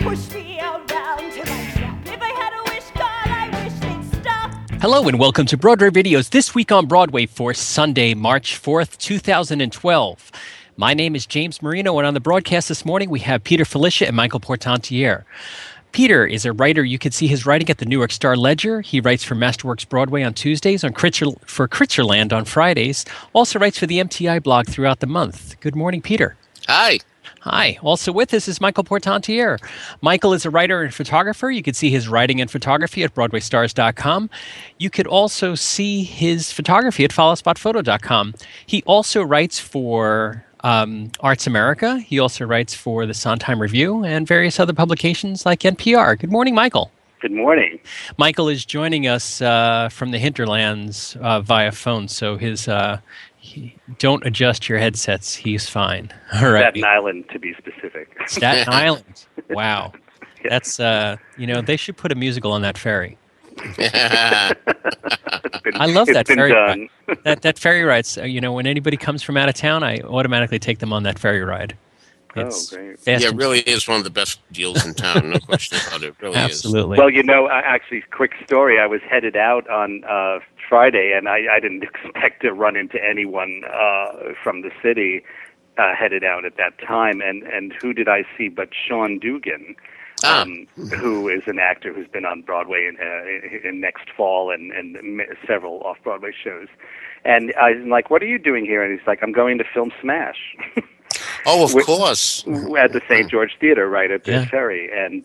push me around till I drop. If I had a wish, God, I wish they'd stop. Hello and welcome to Broadway Videos This Week on Broadway for Sunday, March 4th, 2012. My name is James Marino, and on the broadcast this morning we have Peter Felicia and Michael Portantiere. Peter is a writer. You can see his writing at the Newark Star Ledger. He writes for Masterworks Broadway on Tuesdays, for Kritzerland on Fridays. Also writes for the MTI blog throughout the month. Good morning, Peter. Hi. Hi. Also with us is Michael Portantiere. Michael is a writer and photographer. You can see his writing and photography at BroadwayStars.com. You could also see his photography at FollowSpotPhoto.com. He also writes for Arts America. He also writes for the Sondheim Review and various other publications like NPR. Good morning, Michael. Good morning. Michael is joining us from the hinterlands via phone, so don't adjust your headsets. He's fine. All right. Staten Island, to be specific. Staten Island. Wow. Yeah. That's, they should put a musical on that ferry. I love that ferry ride. That ferry ride. When anybody comes from out of town, I automatically take them on that ferry ride. It's great. Yeah, it really is one of the best deals in town. No question about it. It really Absolutely. Well, actually, quick story. I was headed out on Friday, and I didn't expect to run into anyone from the city headed out at that time. And who did I see but Sean Dugan, who is an actor who's been on Broadway in Next Fall and several off-Broadway shows. And I'm like, what are you doing here? And he's like, I'm going to film Smash. Oh, of course. At the St. George Theater, right at the ferry. And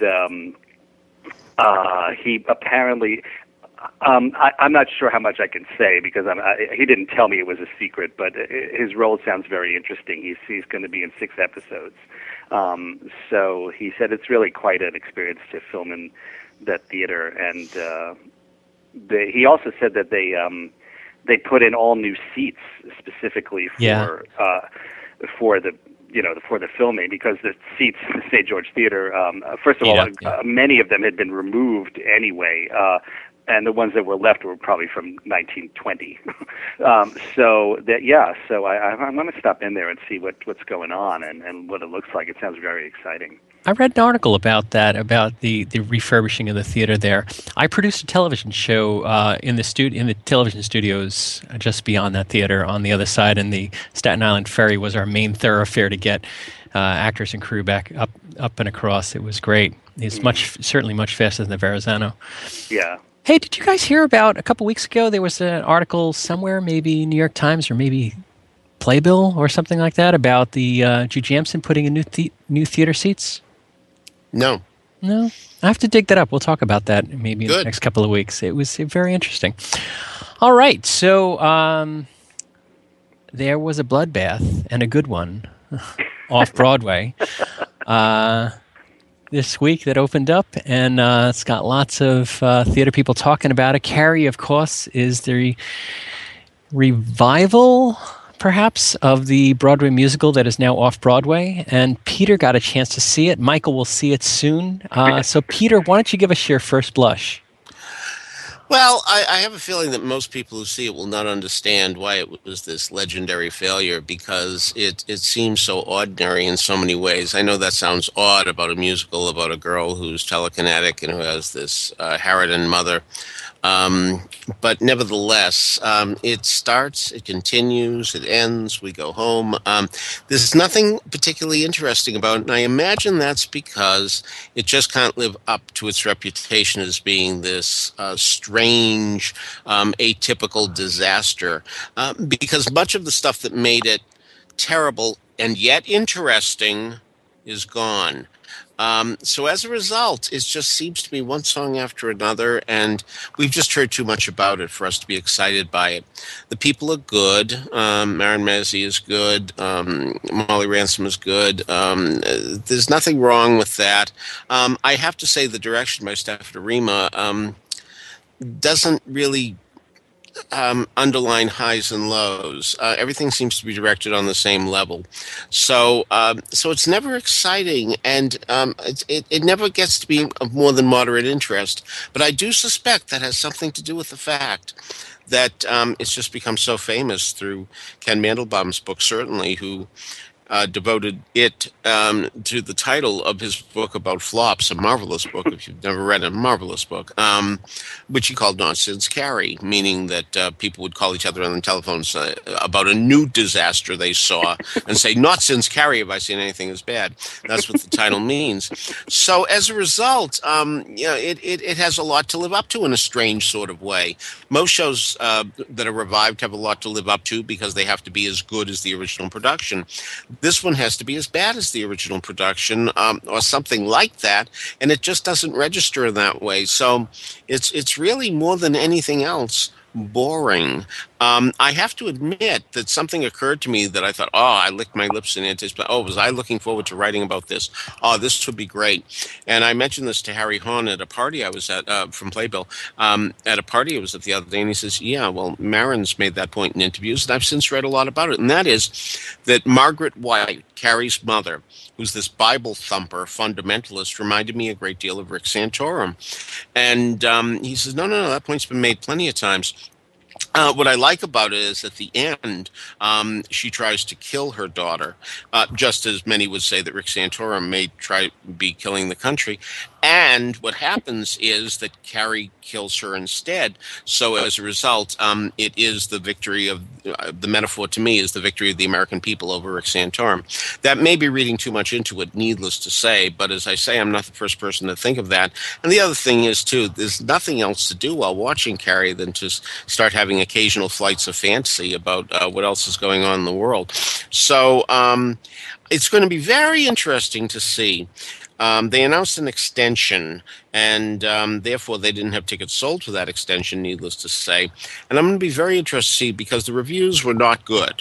he apparently... I'm not sure how much I can say because he didn't tell me it was a secret, but his role sounds very interesting. He's going to be in 6 episodes. So he said it's really quite an experience to film in that theater. And he also said that they put in all new seats specifically for the filming, because the seats in the St. George Theater, first of all, many of them had been removed anyway, and the ones that were left were probably from 1920. So I'm going to stop in there and see what's going on and what it looks like. It sounds very exciting. I read an article about that, about the refurbishing of the theater there. I produced a television show in the television studios just beyond that theater on the other side, and the Staten Island Ferry was our main thoroughfare to get actors and crew back up and across. It was great. It's certainly much faster than the Verrazano. Yeah. Hey, did you guys hear about, a couple weeks ago, there was an article somewhere, maybe New York Times or maybe Playbill or something like that, about the Jujamcyn putting in new theater seats? No. I have to dig that up. We'll talk about that maybe in Good. the next couple of weeks. It was very interesting. All right, so there was a bloodbath, and a good one, off-Broadway. This week that opened up, and it's got lots of theater people talking about it. Carrie, of course, is the revival, perhaps, of the Broadway musical that is now off-Broadway, and Peter got a chance to see it. Michael will see it soon. So, Peter, why don't you give us your first blush? Well, I have a feeling that most people who see it will not understand why it was this legendary failure, because it seems so ordinary in so many ways. I know that sounds odd about a musical about a girl who's telekinetic and who has this harridan mother. But nevertheless, it starts, it continues, it ends, we go home. There's nothing particularly interesting about it, and I imagine that's because it just can't live up to its reputation as being this strange, atypical disaster, because much of the stuff that made it terrible and yet interesting is gone. So as a result, it just seems to be one song after another, and we've just heard too much about it for us to be excited by it. The people are good. Marin Mazzie is good. Molly Ransom is good. There's nothing wrong with that. I have to say the direction by Stephanie Rima doesn't really underline highs and lows. Everything seems to be directed on the same level. So it's never exciting, and it never gets to be of more than moderate interest. But I do suspect that has something to do with the fact that it's just become so famous through Ken Mandelbaum's book, certainly, who devoted it to the title of his book about flops, a marvelous book, if you've never read it, a marvelous book, which he called Not Since Carrie, meaning that people would call each other on the telephones about a new disaster they saw and say, not since Carrie have I seen anything as bad. That's what the title means. So as a result, it has a lot to live up to in a strange sort of way. Most shows that are revived have a lot to live up to because they have to be as good as the original production. This one has to be as bad as the original production, or something like that, and it just doesn't register in that way. So it's really, more than anything else, boring. I have to admit that something occurred to me that I thought, I licked my lips in anticipation. Was I looking forward to writing about this? This would be great. And I mentioned this to Harry Hahn at a party I was at, from Playbill, at a party I was at the other day, and he says, Marin's made that point in interviews, and I've since read a lot about it, and that is that Margaret White, Carrie's mother, who's this Bible thumper, fundamentalist, reminded me a great deal of Rick Santorum. And he says, no, that point's been made plenty of times. What I like about it is at the end, she tries to kill her daughter, just as many would say that Rick Santorum may try to be killing the country. And what happens is that Carrie kills her instead. So as a result, it is the victory of, the metaphor to me is the victory of the American people over Rick Santorum. That may be reading too much into it, needless to say, but as I say, I'm not the first person to think of that. And the other thing is, too, there's nothing else to do while watching Carrie than to start having occasional flights of fantasy about what else is going on in the world. So it's going to be very interesting to see. They announced an extension, and therefore they didn't have tickets sold for that extension, needless to say. And I'm going to be very interested to see, because the reviews were not good.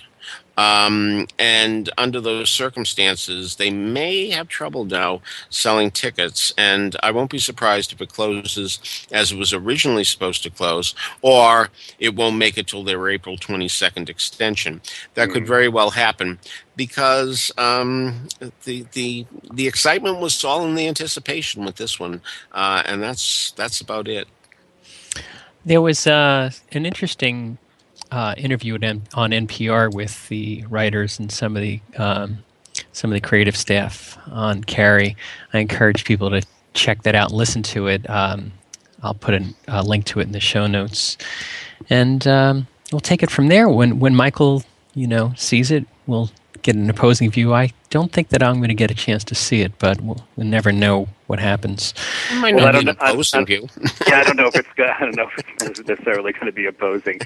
And under those circumstances, they may have trouble now selling tickets, and I won't be surprised if it closes as it was originally supposed to close, or it won't make it till their April 22nd extension. That could very well happen, because the excitement was all in the anticipation with this one, and that's about it. There was an interesting interview on NPR with the writers and some of the creative staff on Carrie. I encourage people to check that out and listen to it. I'll put a link to it in the show notes, and we'll take it from there. When Michael, sees it, we'll get an opposing view. I don't think that I'm going to get a chance to see it, but we'll never know what happens. I don't know if it's necessarily going to be opposing.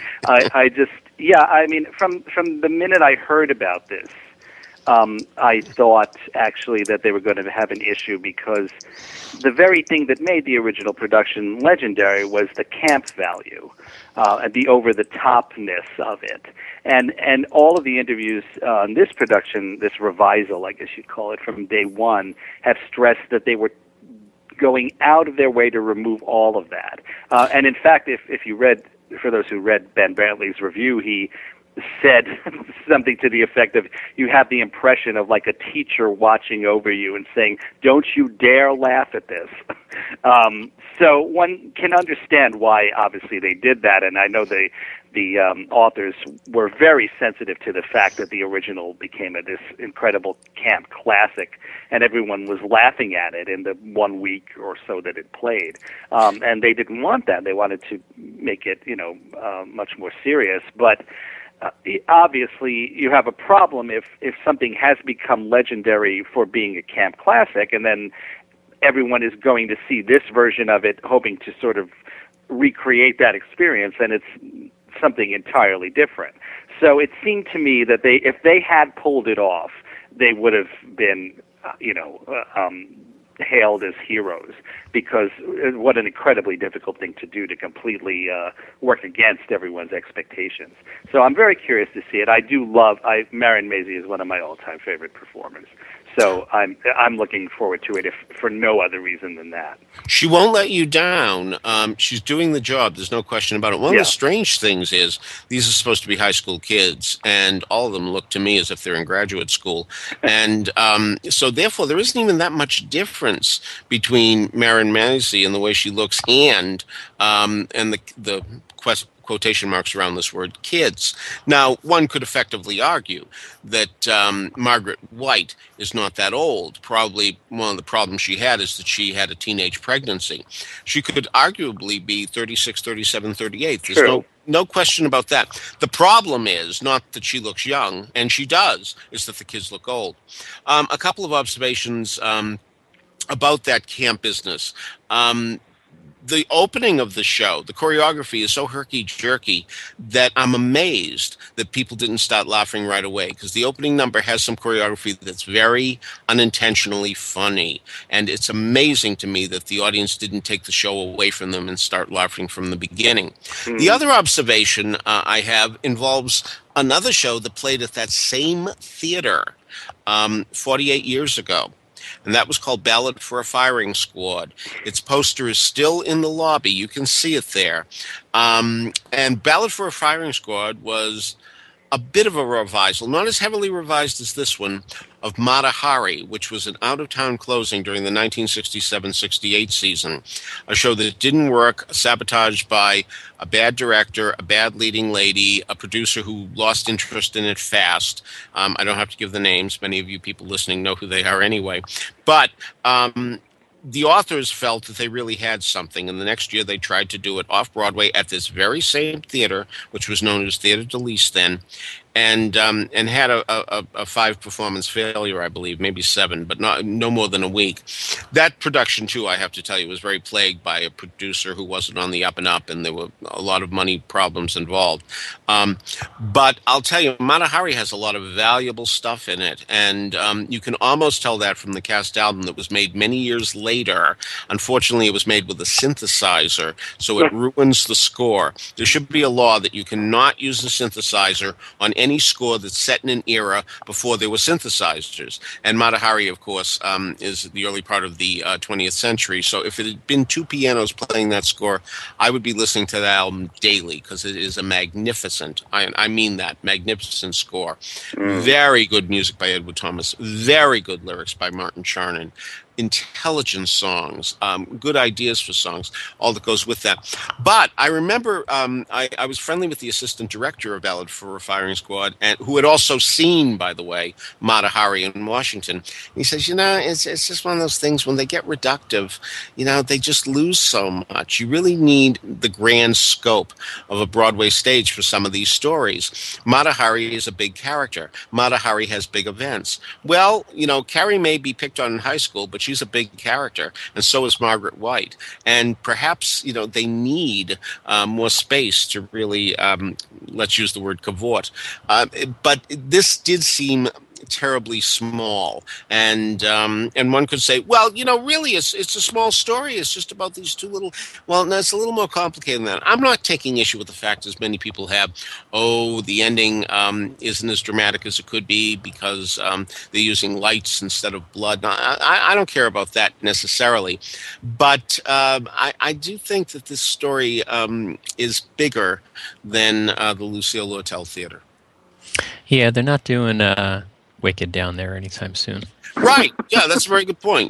From the minute I heard about this, I thought actually that they were going to have an issue, because the very thing that made the original production legendary was the camp value, the over-the-topness of it. And all of the interviews on this production, this revisal, I guess you'd call it, from day one, have stressed that they were going out of their way to remove all of that. And in fact, if you read, for those who read Ben Brantley's review, he said something to the effect of, you have the impression of like a teacher watching over you and saying, don't you dare laugh at this. So one can understand why obviously they did that, and I know the authors were very sensitive to the fact that the original became this incredible camp classic, and everyone was laughing at it in the 1 week or so that it played. And they didn't want that. They wanted to make it, much more serious. But obviously, you have a problem if something has become legendary for being a camp classic, and then everyone is going to see this version of it hoping to sort of recreate that experience, and it's something entirely different. So it seemed to me that if they had pulled it off, they would have been, hailed as heroes, because what an incredibly difficult thing to do, to completely work against everyone's expectations. So I'm very curious to see it. I do love Marin Mazzie is one of my all-time favorite performers. So I'm looking forward to it, if for no other reason than that. She won't let you down. She's doing the job. There's no question about it. One of the strange things is these are supposed to be high school kids, and all of them look to me as if they're in graduate school. And so therefore, there isn't even that much difference between Marin Mazzie and the way she looks and the quotation marks around this word, kids. Now, one could effectively argue that Margaret White is not that old. Probably one of the problems she had is that she had a teenage pregnancy. She could arguably be 36, 37, 38. There's no question about that. The problem is not that she looks young, and she does, is that the kids look old. A couple of observations about that camp business. The opening of the show, the choreography is so herky-jerky that I'm amazed that people didn't start laughing right away, because the opening number has some choreography that's very unintentionally funny, and it's amazing to me that the audience didn't take the show away from them and start laughing from the beginning. The other observation I have involves another show that played at that same theater 48 years ago. And that was called Ballad for a Firing Squad. Its poster is still in the lobby. You can see it there. And Ballad for a Firing Squad was a bit of a revisal, not as heavily revised as this one, of Mata Hari, which was an out-of-town closing during the 1967-68 season. A show that didn't work, sabotaged by a bad director, a bad leading lady, a producer who lost interest in it fast. I don't have to give the names. Many of you people listening know who they are anyway. But the authors felt that they really had something, and the next year they tried to do it off-Broadway at this very same theater, which was known as Theater de Lis then, and had a 5-performance failure, I believe, maybe 7, but no more than a week. That production, too, I have to tell you, was very plagued by a producer who wasn't on the up and up, and there were a lot of money problems involved. But I'll tell you, Mata Hari has a lot of valuable stuff in it, and you can almost tell that from the cast album that was made many years later. Unfortunately, it was made with a synthesizer, so it ruins the score. There should be a law that you cannot use a synthesizer on any score that's set in an era before there were synthesizers. And Mata Hari, of course, is the early part of the 20th century. So if it had been 2 pianos playing that score, I would be listening to that album daily, because it is a magnificent, I mean that, magnificent score. Very good music by Edward Thomas. Very good lyrics by Martin Charnin. Intelligent songs, good ideas for songs, all that goes with that. But I remember I was friendly with the assistant director of Ballad for a Firing Squad, and who had also seen, by the way, Mata Hari in Washington. He says, it's just one of those things, when they get reductive, they just lose so much. You really need the grand scope of a Broadway stage for some of these stories. Mata Hari is a big character. Mata Hari has big events. Well, Carrie may be picked on in high school, but she's a big character, and so is Margaret White. And perhaps, they need more space to really, let's use the word cavort. But this did seem terribly small, and one could say, well, really, it's a small story. It's just about these two little. Well, no, it's a little more complicated than that. I'm not taking issue with the fact, as many people have, the ending isn't as dramatic as it could be because they're using lights instead of blood. Now, I don't care about that necessarily, but I do think that this story is bigger than the Lucille Lortel Theater. Yeah, they're not doing Wicked down there anytime soon. Right. Yeah, that's a very good point.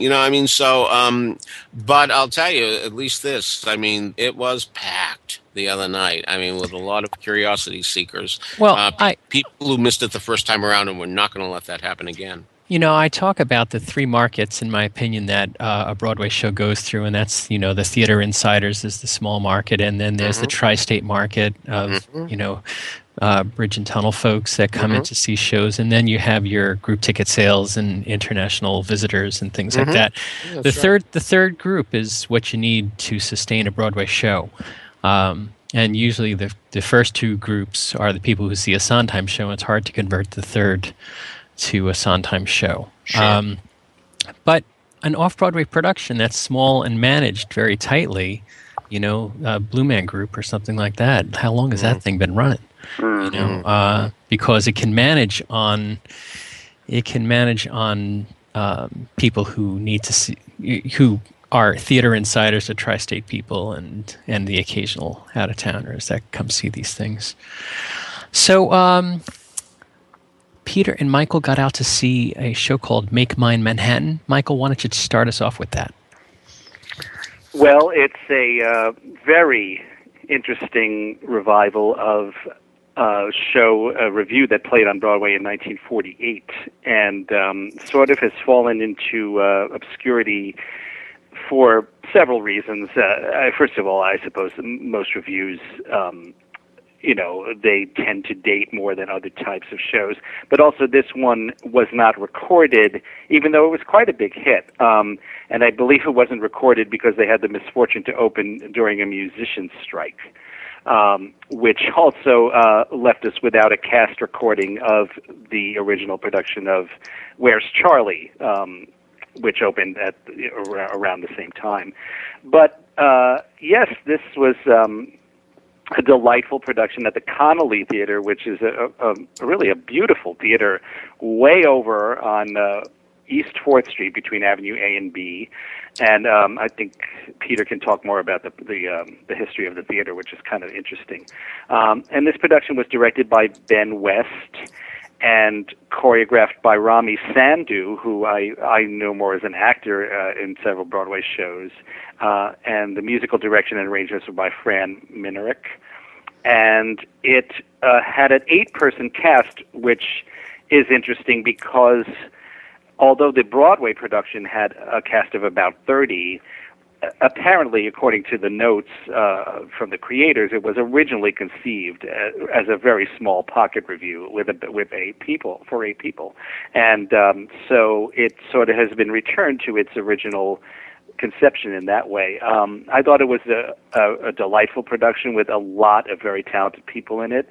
But I'll tell you, at least this, it was packed the other night. With a lot of curiosity seekers. Well, people who missed it the first time around, and we're not going to let that happen again. I talk about the 3 markets, in my opinion, that a Broadway show goes through, and that's, the Theater Insiders is the small market, and then there's the tri-state market of, bridge and tunnel folks that come in to see shows, and then you have your group ticket sales and international visitors and things like that. Yeah, the third group is what you need to sustain a Broadway show. And usually the first 2 groups are the people who see a Sondheim show. It's hard to convert the third to a Sondheim show. Sure. But an off-Broadway production that's small and managed very tightly, Blue Man Group or something like that, how long has that thing been running? Because it can manage on people who need to see, who are theater insiders or tri-state people, and the occasional out-of-towners that come see these things. So Peter and Michael got out to see a show called Make Mine Manhattan. Michael, why don't you start us off with that? Well, it's a very interesting revival of a review that played on Broadway in 1948, and sort of has fallen into obscurity for several reasons. First of all, I suppose most reviews, they tend to date more than other types of shows. But also this one was not recorded, even though it was quite a big hit. And I believe it wasn't recorded because they had the misfortune to open during a musician's strike, which also left us without a cast recording of the original production of Where's Charlie?, which opened at around the same time. But yes, this was a delightful production at the Connolly Theater, which is really a beautiful theater way over on East 4th Street between Avenue A and B. And I think Peter can talk more about the history of the theater, which is kind of interesting. And this production was directed by Ben West and choreographed by Rami Sandhu, who I know more as an actor in several Broadway shows. And the musical direction and arrangements were by Fran Minarick. And it had an 8-person cast, which is interesting because although the Broadway production had a cast of about 30, apparently, according to the notes from the creators, it was originally conceived as a very small pocket review with 8 people, for 8 people. And so it sort of has been returned to its original conception in that way. I thought it was a delightful production with a lot of very talented people in it.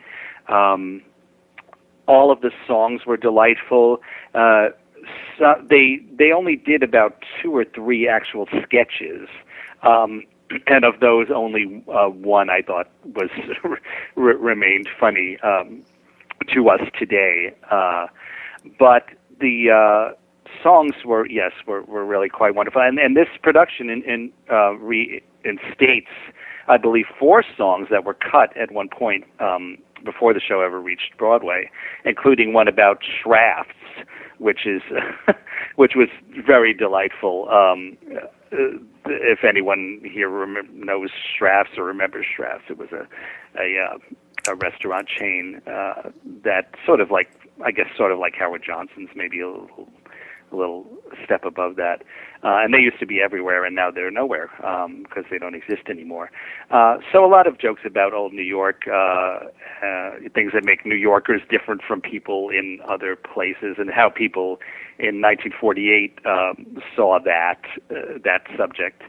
All of the songs were delightful. So they only did about 2 or 3 actual sketches, and of those, only one I thought was remained funny to us today. But the songs were really quite wonderful, and this production instates, I believe, 4 songs that were cut at one point before the show ever reached Broadway, including one about Schrafts, which was very delightful. If anyone here knows Schrafts or remembers Schrafts, it was a restaurant chain that sort of like Howard Johnson's, maybe a little step above that. And they used to be everywhere, and now they're nowhere because they don't exist anymore. So a lot of jokes about old New York, things that make New Yorkers different from people in other places, and how people in 1948 saw that subject.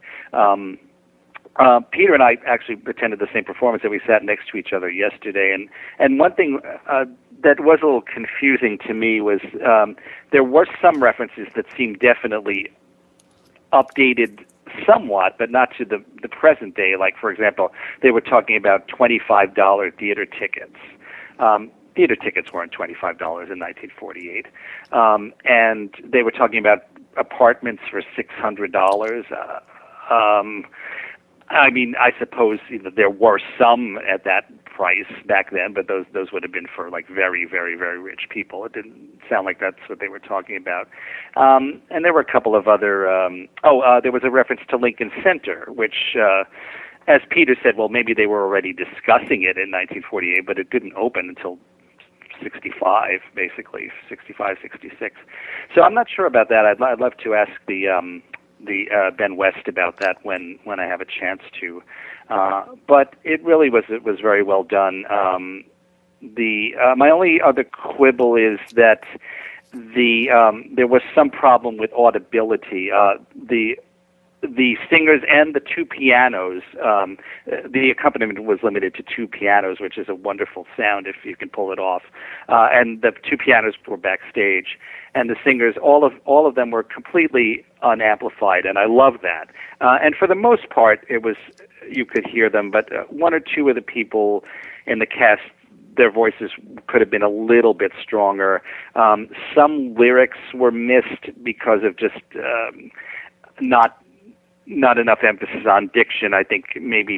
Peter and I actually attended the same performance, and we sat next to each other yesterday. And one thing that was a little confusing to me was there were some references that seemed definitely updated somewhat, but not to the present day. Like, for example, they were talking about $25 theater tickets. Theater tickets weren't $25 in 1948. And they were talking about apartments for $600. I mean, I suppose there were some at that price back then, but those would have been for like very, very, very rich people. It didn't sound like that's what they were talking about. And there were a couple of other. There was a reference to Lincoln Center, which, as Peter said, well, maybe they were already discussing it in 1948, but it didn't open until 65, basically 65, 66. So I'm not sure about that. I'd love to ask the Ben West about that when I have a chance to. But it really was very well done. My only other quibble is that there was some problem with audibility. The singers and the 2 pianos, the accompaniment was limited to 2 pianos, which is a wonderful sound if you can pull it off. And the 2 pianos were backstage, and the singers, all of them were completely unamplified, and I love that. And for the most part, you could hear them, but 1 or 2 of the people in the cast, their voices could have been a little bit stronger. Some lyrics were missed because of just not enough emphasis on diction. I think maybe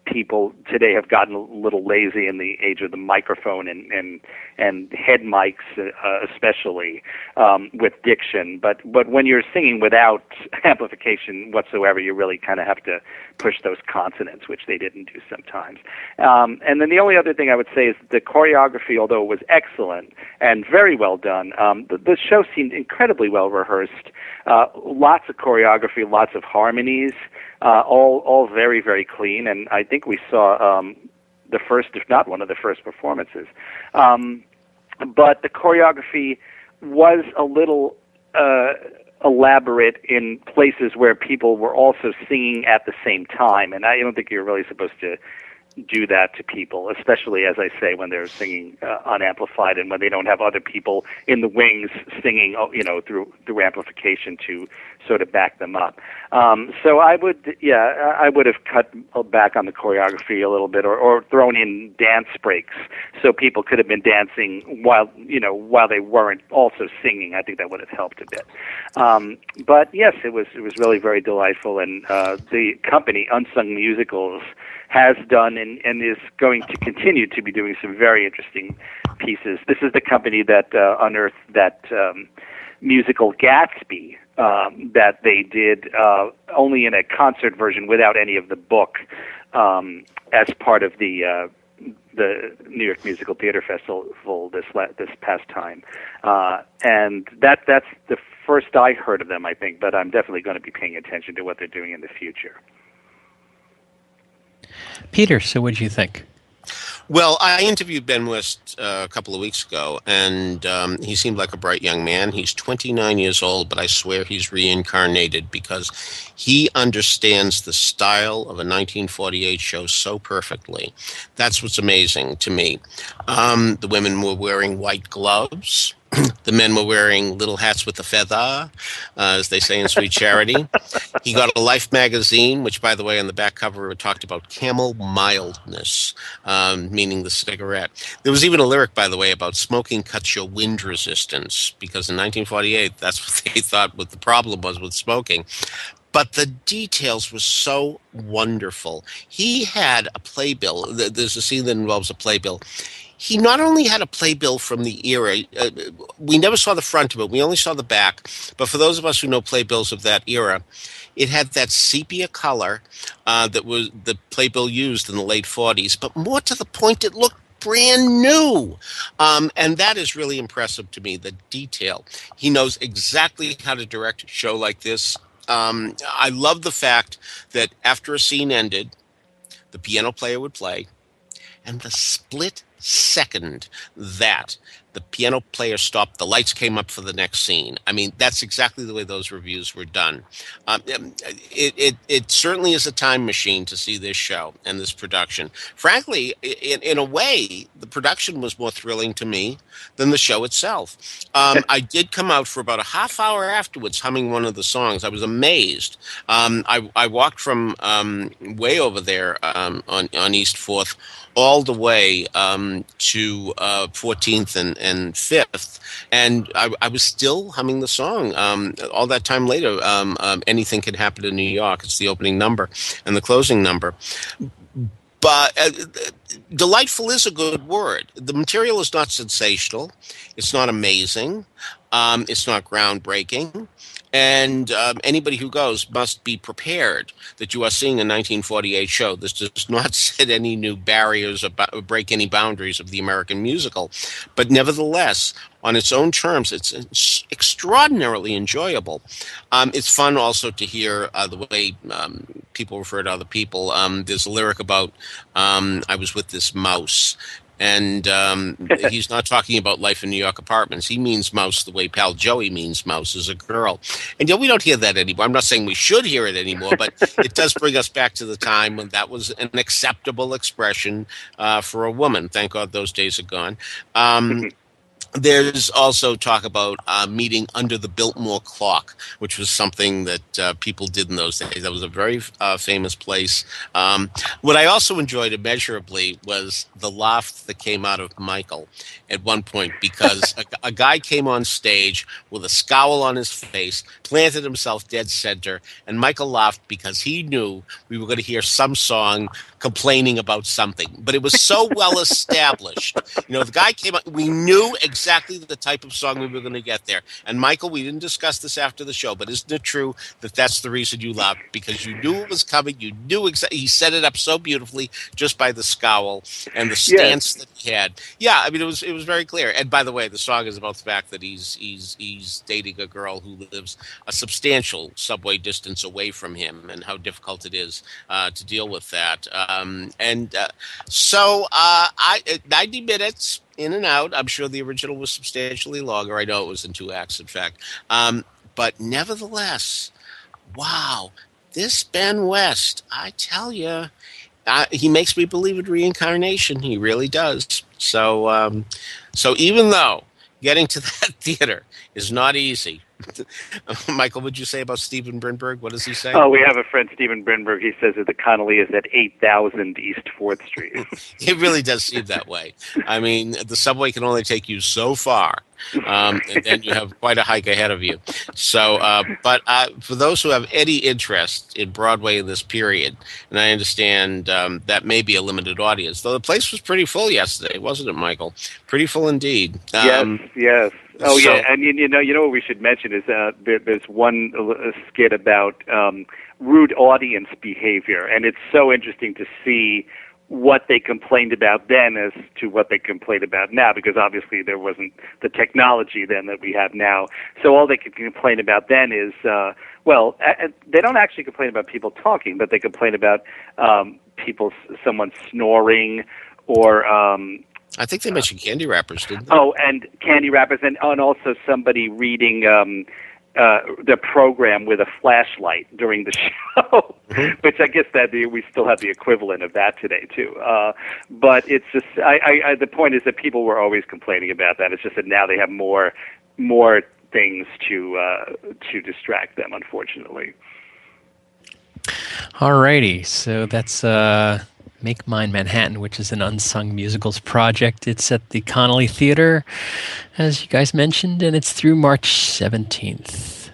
people today have gotten a little lazy in the age of the microphone and head mics, especially with diction. But when you're singing without amplification whatsoever, you really kind of have to push those consonants, which they didn't do sometimes. And then the only other thing I would say is the choreography, although it was excellent and very well done, the show seemed incredibly well rehearsed. Lots of choreography, lots of harmonies, all very, very clean. And I think we saw the first, if not one of the first performances. But the choreography was a little elaborate in places where people were also singing at the same time, and I don't think you're really supposed to do that to people, especially, as I say, when they're singing unamplified and when they don't have other people in the wings singing, through amplification to sort of back them up. So I would have cut back on the choreography a little bit, or thrown in dance breaks so people could have been dancing while they weren't also singing. I think that would have helped a bit. But yes, it was really very delightful, and the company Unsung Musicals has done and is going to continue to be doing some very interesting pieces. This is the company that unearthed that musical Gatsby that they did only in a concert version without any of the book as part of the New York Musical Theater Festival this past time. And that's the first I heard of them, I think, but I'm definitely going to be paying attention to what they're doing in the future. Peter, so what did you think? Well, I interviewed Ben West a couple of weeks ago, and he seemed like a bright young man. He's 29 years old, but I swear he's reincarnated because he understands the style of a 1948 show so perfectly. That's what's amazing to me. The women were wearing white gloves. The men were wearing little hats with a feather, as they say in Sweet Charity. He got a Life magazine, which, by the way, on the back cover it talked about camel mildness, meaning the cigarette. There was even a lyric, by the way, about smoking cuts your wind resistance, because in 1948, that's what they thought what the problem was with smoking. But the details were so wonderful. He had a playbill. There's a scene that involves a playbill. He not only had a playbill from the era, we never saw the front of it, we only saw the back, but for those of us who know playbills of that era, it had that sepia color that was the playbill used in the late 40s, but more to the point, it looked brand new. And that is really impressive to me, the detail. He knows exactly how to direct a show like this. I love the fact that after a scene ended, the piano player would play, and the split second that the piano player stopped, the lights came up for the next scene. I mean, that's exactly the way those reviews were done. It certainly is a time machine to see this show and this production. Frankly, in a way, the production was more thrilling to me than the show itself. I did come out for about a half hour afterwards humming one of the songs. I was amazed. I walked from way over there on East 4th all the way to 14th and 5th, and I was still humming the song. All that time later, Anything Can Happen in New York. It's the opening number and the closing number. But delightful is a good word. The material is not sensational. It's not amazing. It's not groundbreaking. And anybody who goes must be prepared that you are seeing a 1948 show. This does not set any new barriers or break any boundaries of the American musical. But nevertheless, on its own terms, it's extraordinarily enjoyable. It's fun also to hear the way people refer to other people. There's a lyric about, I was with this mouse. And he's not talking about life in New York apartments. He means mouse the way pal Joey means mouse as a girl. And we don't hear that anymore. I'm not saying we should hear it anymore, but it does bring us back to the time when that was an acceptable expression for a woman. Thank God those days are gone. There's also talk about meeting under the Biltmore clock, which was something that people did in those days. That was a very famous place. What I also enjoyed immeasurably was the laugh that came out of Michael at one point, because a guy came on stage with a scowl on his face, planted himself dead center, and Michael laughed because he knew we were going to hear some song complaining about something. But it was so well established. The guy came up, we knew exactly the type of song we were going to get there. And Michael, we didn't discuss this after the show, but isn't it true that that's the reason you laughed? Because you knew it was coming. You knew exactly. He set it up so beautifully just by the scowl and the stance that he had. Yeah, I mean, it was very clear. And by the way, the song is about the fact that he's dating a girl who lives a substantial subway distance away from him, and how difficult it is to deal with that. So 90 minutes in and out. I'm sure the original was substantially longer. I know it was in 2 acts, in fact. But nevertheless, wow, this Ben West, I tell you, he makes me believe in reincarnation. He really does. So even though getting to that theater is not easy, Michael, what'd you say about Steven Brinberg? What does he say? Oh, we have a friend, Steven Brinberg. He says that the Connolly is at 8,000 East 4th Street. It really does seem that way. I mean, the subway can only take you so far, and then you have quite a hike ahead of you. So, but for those who have any interest in Broadway in this period, and I understand that may be a limited audience, though the place was pretty full yesterday, wasn't it, Michael? Pretty full indeed. Yes. Oh, yeah, and you know what we should mention is there's one skit about rude audience behavior, and it's so interesting to see what they complained about then as to what they complain about now, because obviously there wasn't the technology then that we have now. So all they could complain about then is, they don't actually complain about people talking, but they complain about someone snoring or... I think they mentioned candy wrappers, didn't they? Oh, and candy wrappers, and also somebody reading the program with a flashlight during the show, which I guess that we still have the equivalent of that today too. But it's just, the point is that people were always complaining about that. It's just that now they have more things to distract them, unfortunately. Alrighty, so that's Make Mine Manhattan, which is an unsung musicals project. It's at the Connolly Theater, as you guys mentioned, and it's through March 17th.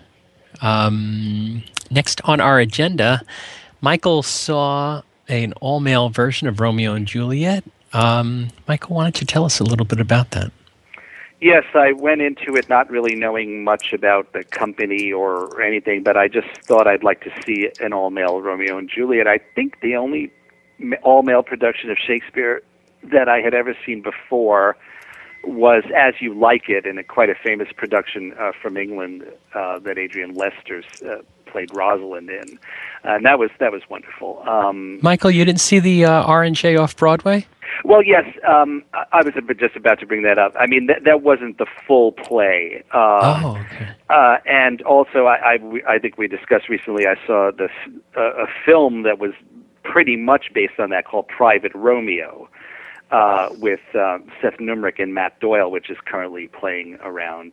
Next on our agenda, Michael saw an all-male version of Romeo and Juliet. Michael, why don't you tell us a little bit about that? Yes, I went into it not really knowing much about the company or anything, but I just thought I'd like to see an all-male Romeo and Juliet. I think the only all-male production of Shakespeare that I had ever seen before was As You Like It, and quite a famous production from England that Adrian Lester's played Rosalind in, and that was wonderful. Michael, you didn't see the R&J off Broadway? Well, yes, I was just about to bring that up. I mean, that wasn't the full play. Okay. And also, I think we discussed recently, I saw a film that was pretty much based on that called Private Romeo, with Seth Numrick and Matt Doyle, which is currently playing around.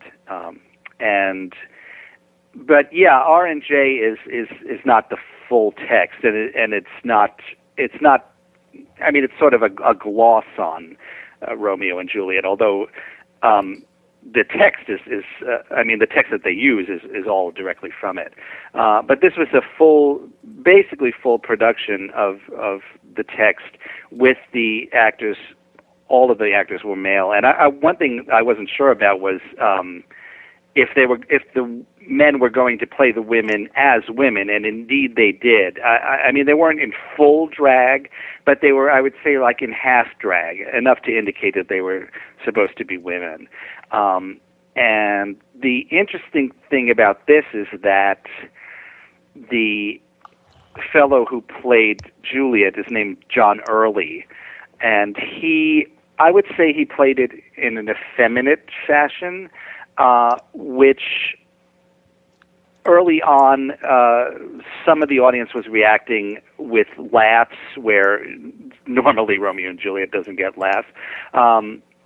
But yeah, R&J is not the full text, and it's not. I mean, it's sort of a gloss on Romeo and Juliet, although the text is the text that they use is all directly from it. But this was basically full production of the text with the actors. All of the actors were male, and one thing I wasn't sure about was if the men were going to play the women as women, and indeed they did. I mean, they weren't in full drag, but they were, I would say, like in half drag, enough to indicate that they were supposed to be women. And the interesting thing about this is that the fellow who played Juliet is named John Early, and I would say he played it in an effeminate fashion, which early on, some of the audience was reacting with laughs where normally Romeo and Juliet doesn't get laughs.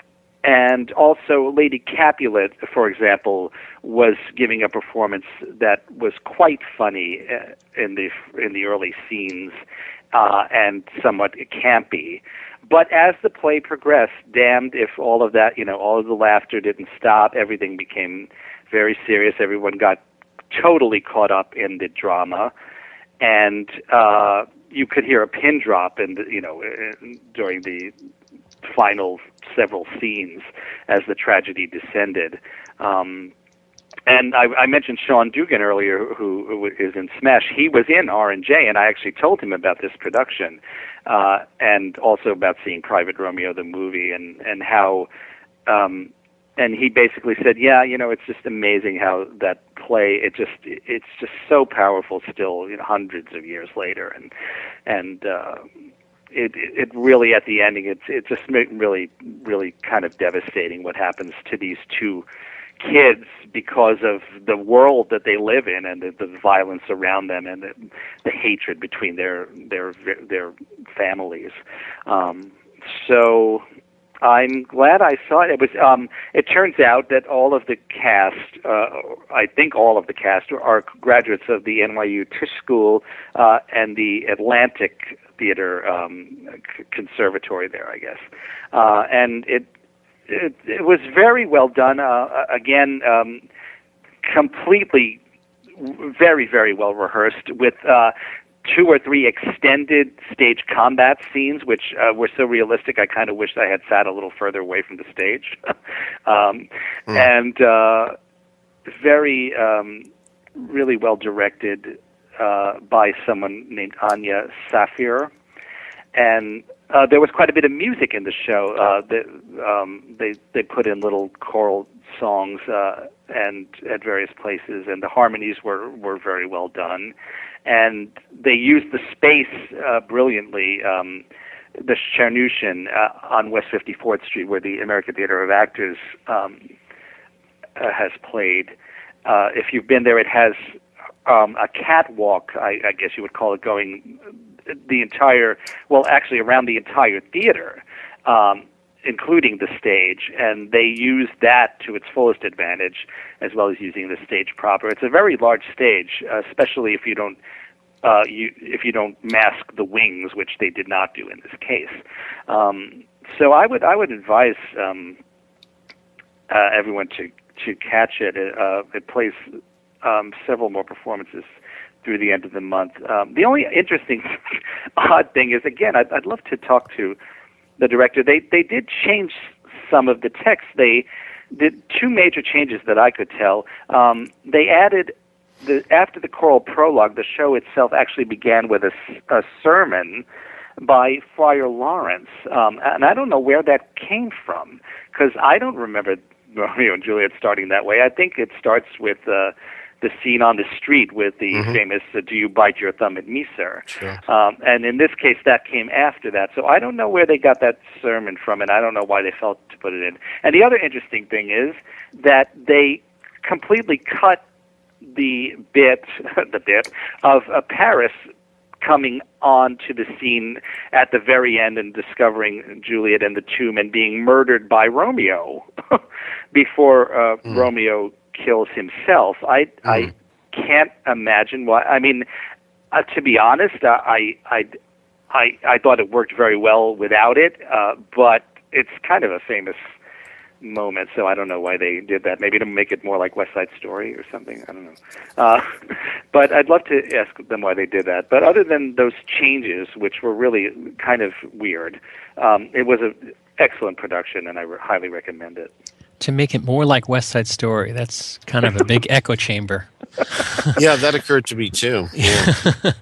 And also Lady Capulet, for example, was giving a performance that was quite funny in the early scenes and somewhat campy. But as the play progressed, damned if all of that, all of the laughter didn't stop. Everything became very serious. Everyone got totally caught up in the drama, and you could hear a pin drop during the final several scenes as the tragedy descended. And I mentioned Sean Dugan earlier, who is in Smash. He was in R&J, and I actually told him about this production, and also about seeing Private Romeo the movie, and how, and he basically said, yeah, it's just amazing how that play, it's just so powerful still, hundreds of years later, and it really, at the ending, it's just really, really kind of devastating what happens to these two kids because of the world that they live in, and the violence around them, and the hatred between their families. So I'm glad I saw it. It was. It turns out that all of the cast, I think all of the cast, are graduates of the NYU Tisch School and the Atlantic Theater Conservatory there, I guess. And it was very well done. Again, completely, very, very well rehearsed, with 2 or 3 extended stage combat scenes, which were so realistic. I kind of wished I had sat a little further away from the stage. And very, really well directed by someone named Anya Safir. And there was quite a bit of music in the show. They put in little choral songs and at various places, and the harmonies were very well done. And they used the space brilliantly. The Chernushин on West 54th Street, where the American Theater of Actors has played. If you've been there, it has a catwalk, I guess you would call it, going the entire, well, actually around the entire theater, including the stage, and they use that to its fullest advantage, as well as using the stage proper. It's a very large stage, especially if you don't mask the wings, which they did not do in this case. So I would advise everyone to catch it. It plays several more performances through the end of the month. The only interesting, odd thing is, again, I'd love to talk to the director. They did change some of the text. They did 2 major changes that I could tell. They added, after the choral prologue, the show itself actually began with a sermon by Friar Lawrence. And I don't know where that came from, because I don't remember Romeo and Juliet starting that way. I think it starts with the scene on the street with the famous "Do you bite your thumb at me, sir?" Sure. And in this case, that came after that. So I don't know where they got that sermon from, and I don't know why they felt to put it in. And the other interesting thing is that they completely cut the bit of Paris coming on to the scene at the very end and discovering Juliet in the tomb and being murdered by Romeo before Romeo kills himself. I can't imagine why. I mean, to be honest, I thought it worked very well without it, but it's kind of a famous moment, so I don't know why they did that. Maybe to make it more like West Side Story or something. I don't know. But I'd love to ask them why they did that. But other than those changes, which were really kind of weird, it was an excellent production, and I highly recommend it. To make it more like West Side Story, that's kind of a big echo chamber. Yeah, that occurred to me too. Yeah.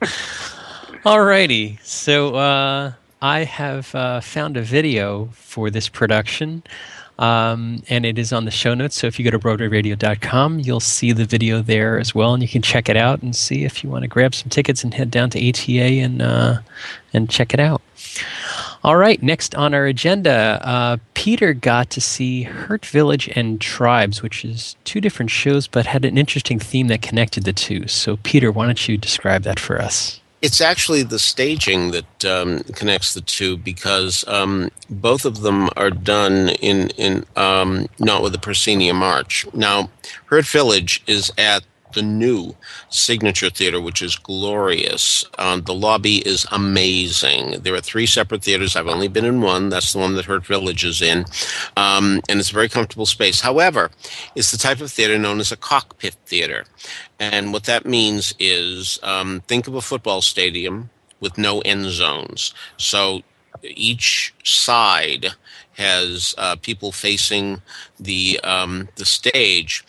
All righty. So I have found a video for this production, and it is on the show notes. So if you go to BroadwayRadio.com, you'll see the video there as well, and you can check it out and see if you want to grab some tickets and head down to ATA and check it out. All right, next on our agenda, Peter got to see Hurt Village and Tribes, which is 2 different shows, but had an interesting theme that connected the 2. So, Peter, why don't you describe that for us? It's actually the staging that connects the two, because both of them are done in not with the proscenium arch. Now, Hurt Village is at the new Signature Theater, which is glorious. The lobby is amazing. There are three separate theaters. I've only been in one. That's the one that Hurt Village is in. And it's a very comfortable space. However, it's the type of theater known as a cockpit theater. And what that means is, think of a football stadium with no end zones. So each side has people facing the stage.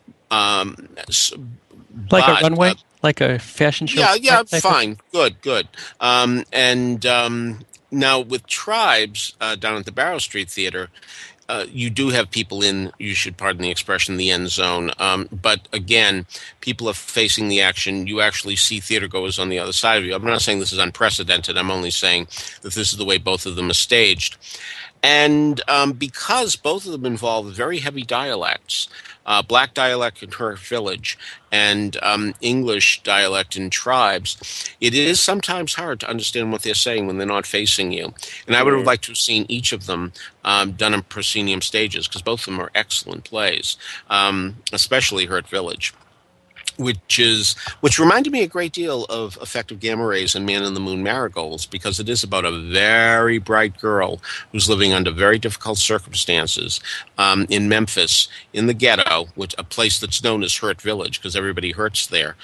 Like a runway, like a fashion show. Yeah, fine, good. Now with Tribes down at the Barrow Street Theater, you do have people in, you should pardon the expression, the end zone. But again, people are facing the action. You actually see theater goers on the other side of you. I'm not saying this is unprecedented. I'm only saying that this is the way both of them are staged. And because both of them involve very heavy dialects, Black dialect in Hurt Village and English dialect in Tribes, it is sometimes hard to understand what they're saying when they're not facing you. And I would have liked to have seen each of them done in proscenium stages, because both of them are excellent plays, especially Hurt Village. Which reminded me a great deal of Effective Gamma Rays and Man in the Moon Marigolds, because it is about a very bright girl who's living under very difficult circumstances in Memphis, in the ghetto, which a place that's known as Hurt Village because everybody hurts there.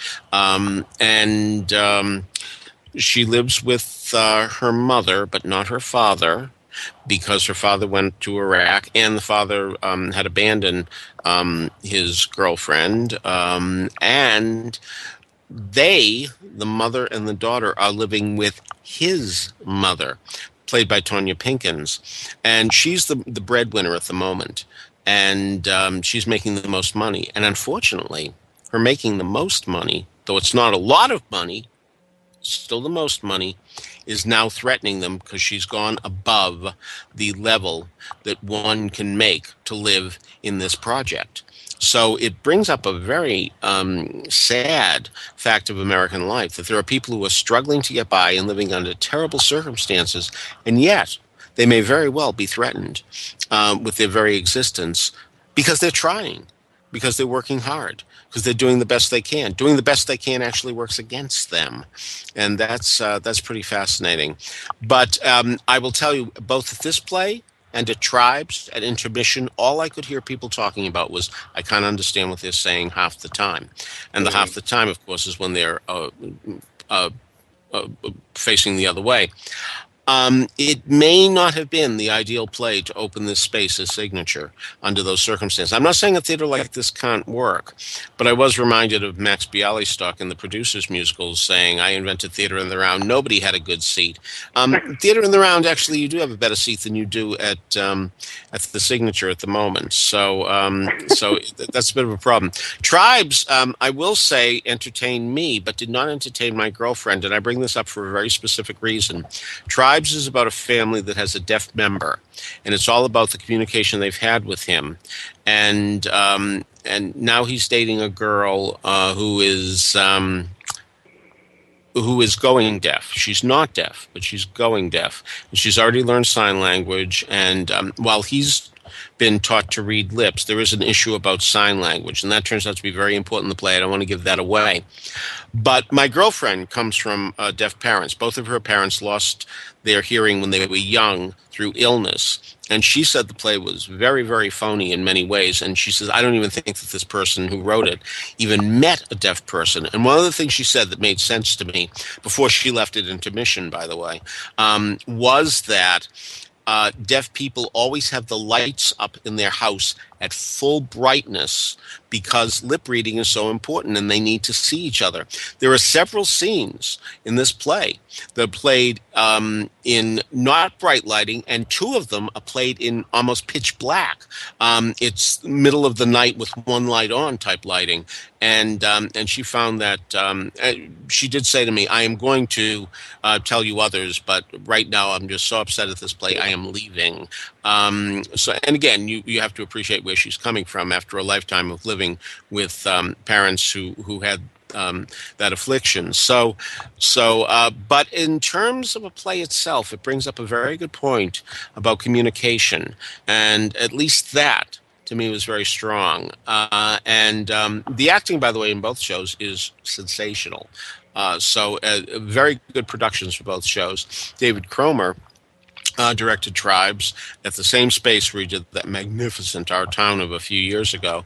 She lives with her mother, but not her father, because her father went to Iraq, and the father had abandoned his girlfriend, and the mother and the daughter, are living with his mother, played by Tonya Pinkins, and she's the breadwinner at the moment, and she's making the most money, and unfortunately, her making the most money, though it's not a lot of money, still the most money, is now threatening them because she's gone above the level that one can make to live in this project. So it brings up a very sad fact of American life, that there are people who are struggling to get by and living under terrible circumstances, and yet they may very well be threatened with their very existence because they're trying, because they're working hard, because they're doing the best they can. Doing the best they can actually works against them, and that's pretty fascinating. But I will tell you, both at this play and at Tribes, at intermission, all I could hear people talking about was, I can't understand what they're saying half the time. And the half the time, of course, is when they're facing the other way. It may not have been the ideal play to open this space as Signature under those circumstances. I'm not saying a theater like this can't work, but I was reminded of Max Bialystock in the Producers Musicals saying, I invented theater in the round. Nobody had a good seat. Theater in the round, actually, you do have a better seat than you do at the Signature at the moment. So that's a bit of a problem. Tribes, I will say, entertained me, but did not entertain my girlfriend, and I bring this up for a very specific reason. Tribes is about a family that has a deaf member, and it's all about the communication they've had with him. And now he's dating a girl who is going deaf. She's not deaf, but she's going deaf. And she's already learned sign language, and while he's been taught to read lips, there is an issue about sign language, and that turns out to be very important in the play. I don't want to give that away. But my girlfriend comes from deaf parents. Both of her parents lost their hearing when they were young through illness. And she said the play was very, very phony in many ways. And she says, I don't even think that this person who wrote it even met a deaf person. And one of the things she said that made sense to me, before she left at intermission, by the way, was that deaf people always have the lights up in their house at full brightness because lip reading is so important and they need to see each other. There are several scenes in this play that are played in not bright lighting, and two of them are played in almost pitch black. It's middle of the night with one light on type lighting. And she found that she did say to me, I am going to tell you others, but right now I'm just so upset at this play, I am leaving. And again, you have to appreciate where she's coming from after a lifetime of living with parents who had that affliction. But in terms of a play itself, it brings up a very good point about communication, and at least that, to me, was very strong. And the acting, by the way, in both shows is sensational. Very good productions for both shows. David Cromer directed Tribes at the same space where he did that magnificent Our Town of a few years ago.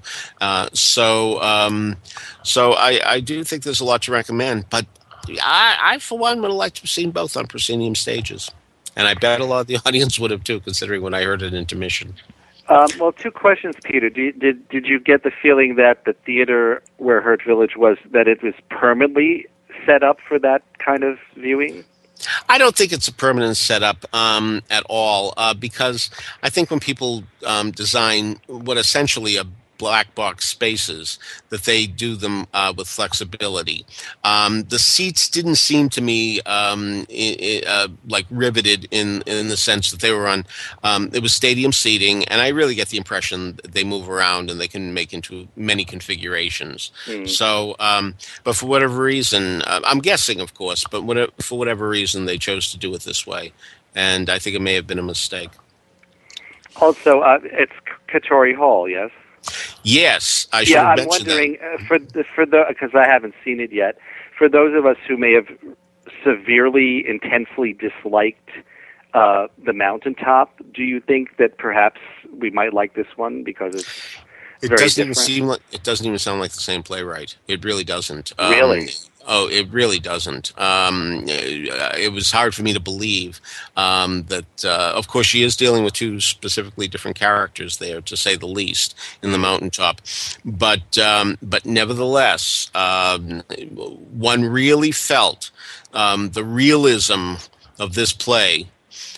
I do think there's a lot to recommend. But I for one, would have liked to have seen both on proscenium stages. And I bet a lot of the audience would have, too, considering when I heard an intermission. Well, two questions, Peter. Did you get the feeling that the theater where Hurt Village was, that it was permanently set up for that kind of viewing? I don't think it's a permanent setup at all, because I think when people design what essentially a black box spaces, that they do them with flexibility. The seats didn't seem to me like riveted in the sense that they were on. It was stadium seating, and I really get the impression that they move around and they can make into many configurations. So, but for whatever reason, I'm guessing, of course, but for whatever reason, they chose to do it this way, and I think it may have been a mistake. Also, it's Katori Hall, yes? Yes, I should have mentioned I'm wondering, because I haven't seen it yet, for those of us who may have severely, intensely disliked The Mountaintop, do you think that perhaps we might like this one because it's very different? It doesn't even sound like the same playwright. It really doesn't. Really? Oh, it really doesn't. It was hard for me to believe that, of course, she is dealing with two specifically different characters there, to say the least, in The Mountaintop. But nevertheless, one really felt the realism of this play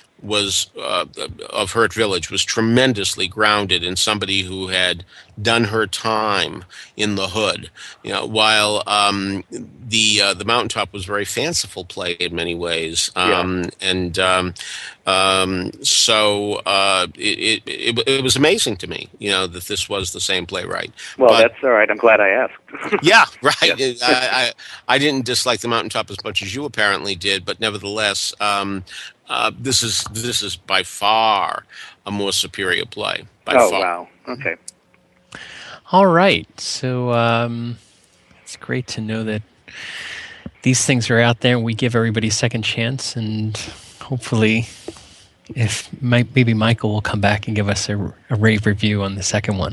of Hurt Village was tremendously grounded in somebody who had done her time in the hood. While the Mountaintop was a very fanciful play in many ways, it was amazing to me, that this was the same playwright. Well, that's all right. I'm glad I asked. Yeah, right. Yes. I didn't dislike The Mountaintop as much as you apparently did, but nevertheless, this is by far a more superior play. By far. Wow. Okay. All right. So it's great to know that these things are out there and we give everybody a second chance, and hopefully maybe Michael will come back and give us a rave review on the second one.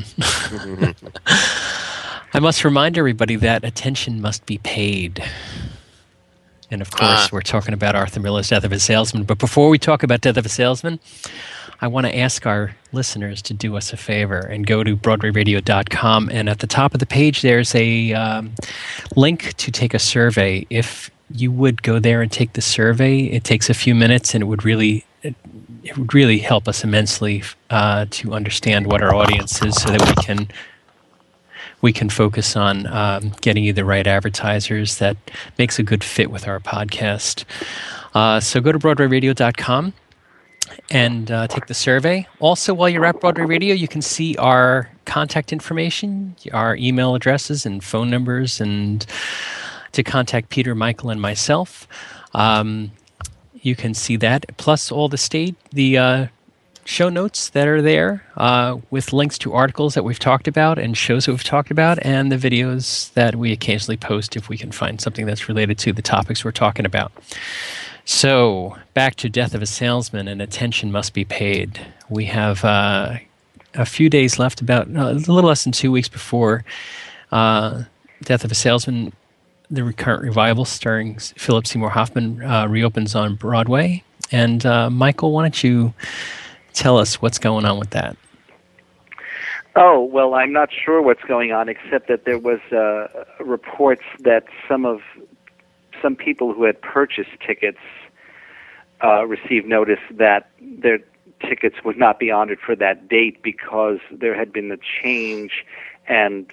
I must remind everybody that attention must be paid. And of course, we're talking about Arthur Miller's Death of a Salesman. But before we talk about Death of a Salesman, I want to ask our listeners to do us a favor and go to BroadwayRadio.com. And at the top of the page, there's a link to take a survey. If you would go there and take the survey, it takes a few minutes, and it would really help us immensely to understand what our audience is, so that we can focus on getting you the right advertisers that makes a good fit with our podcast. So go to BroadwayRadio.com and take the survey. Also, while you're at Broadway Radio, you can see our contact information, our email addresses and phone numbers, and to contact Peter, Michael, and myself. You can see that, plus all the show notes that are there with links to articles that we've talked about and shows that we've talked about, and the videos that we occasionally post if we can find something that's related to the topics we're talking about. So back to Death of a Salesman, and attention must be paid. We have a few days left, about a little less than 2 weeks before Death of a Salesman, the current revival starring Philip Seymour Hoffman, reopens on Broadway. And Michael, why don't you tell us what's going on with that? Oh, well, I'm not sure what's going on, except that there was reports that some people who had purchased tickets received notice that their tickets would not be honored for that date because there had been a change, and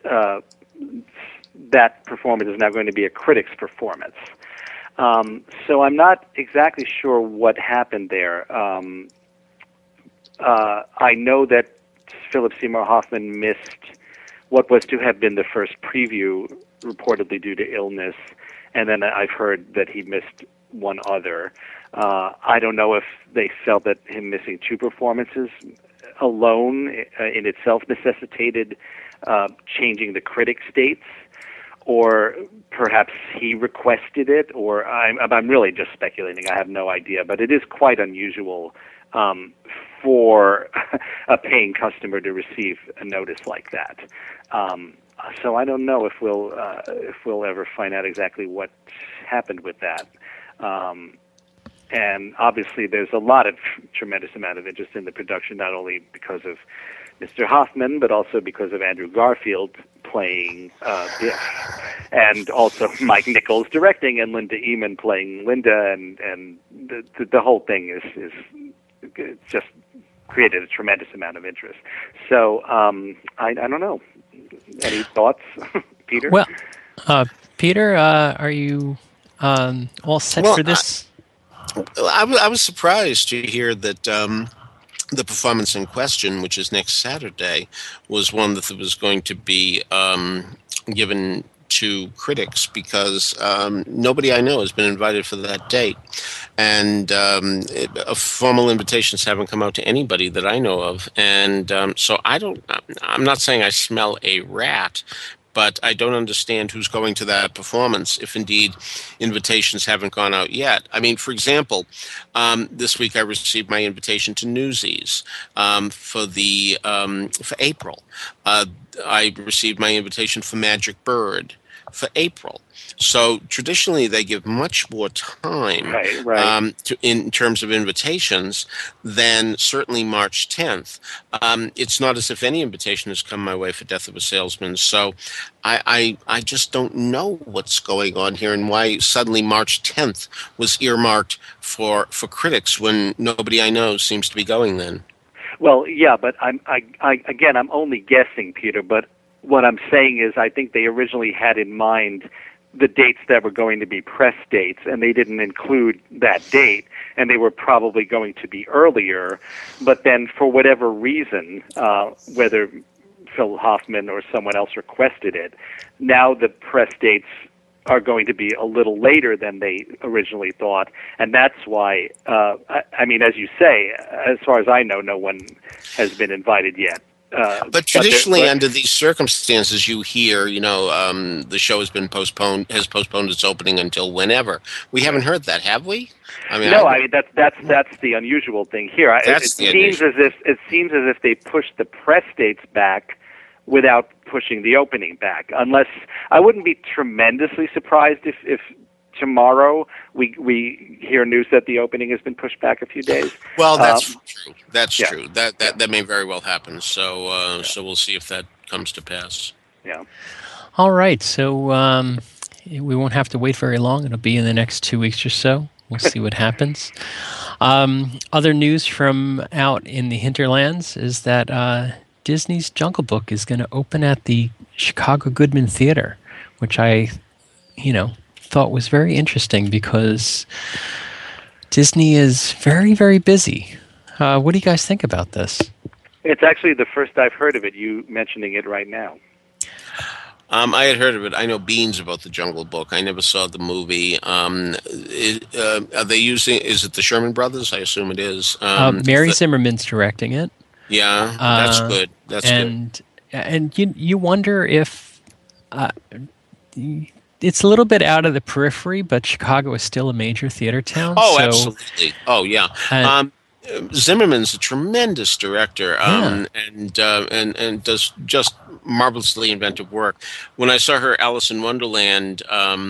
that performance is now going to be a critic's performance. So I'm not exactly sure what happened there. I know that Philip Seymour Hoffman missed what was to have been the first preview reportedly due to illness, and then I've heard that he missed one other. I don't know if they felt that him missing two performances alone in itself necessitated changing the critic states, or perhaps he requested it, or I'm really just speculating. I have no idea, but it is quite unusual for a paying customer to receive a notice like that. So I don't know if we'll ever find out exactly what happened with that. And obviously, there's a tremendous amount of interest in the production, not only because of Mr. Hoffman, but also because of Andrew Garfield playing Biff, and also Mike Nichols directing, and Linda Eman playing Linda, and the whole thing is just created a tremendous amount of interest. So I don't know. Any thoughts, Peter? Well, Peter, are you all set for this? I was surprised to hear that the performance in question, which is next Saturday, was one that was going to be given to critics, because nobody I know has been invited for that date, and formal invitations haven't come out to anybody that I know of, and so I'm not saying I smell a rat, but I don't understand who's going to that performance if indeed invitations haven't gone out yet. I mean, for example, this week I received my invitation to Newsies for April. I received my invitation for Magic Bird for April. So traditionally, they give much more time in terms of invitations than certainly March 10th. It's not as if any invitation has come my way for Death of a Salesman. So I just don't know what's going on here and why suddenly March 10th was earmarked for critics when nobody I know seems to be going then. Well, yeah, but I'm only guessing, Peter, but what I'm saying is I think they originally had in mind the dates that were going to be press dates, and they didn't include that date, and they were probably going to be earlier. But then for whatever reason, whether Phil Hoffman or someone else requested it, now the press dates are going to be a little later than they originally thought, and that's why, I mean, as you say, as far as I know, no one has been invited yet. But traditionally, under these circumstances, you hear, the show has postponed its opening until whenever. We haven't heard that, have we? I mean, no. I mean, that's the unusual thing here. It seems as if they pushed the press dates back without pushing the opening back. Unless I wouldn't be tremendously surprised if tomorrow we hear news that the opening has been pushed back a few days. Well, that's true. That's true. That may very well happen. So so we'll see if that comes to pass. Yeah. All right. So we won't have to wait very long. It'll be in the next 2 weeks or so. We'll see what happens. Other news from out in the hinterlands is that Disney's Jungle Book is going to open at the Chicago Goodman Theater, which I, thought was very interesting because Disney is very, very busy. What do you guys think about this? It's actually the first I've heard of it, you mentioning it right now. I had heard of it. I know beans about the Jungle Book. I never saw the movie. Are they using, is it the Sherman Brothers? I assume it is. Mary Zimmerman's directing it. Yeah, that's good. That's good. And you wonder if... it's a little bit out of the periphery, but Chicago is still a major theater town. Oh, so, absolutely. Oh, yeah. Zimmerman's a tremendous director, and does just marvelously inventive work. When I saw her Alice in Wonderland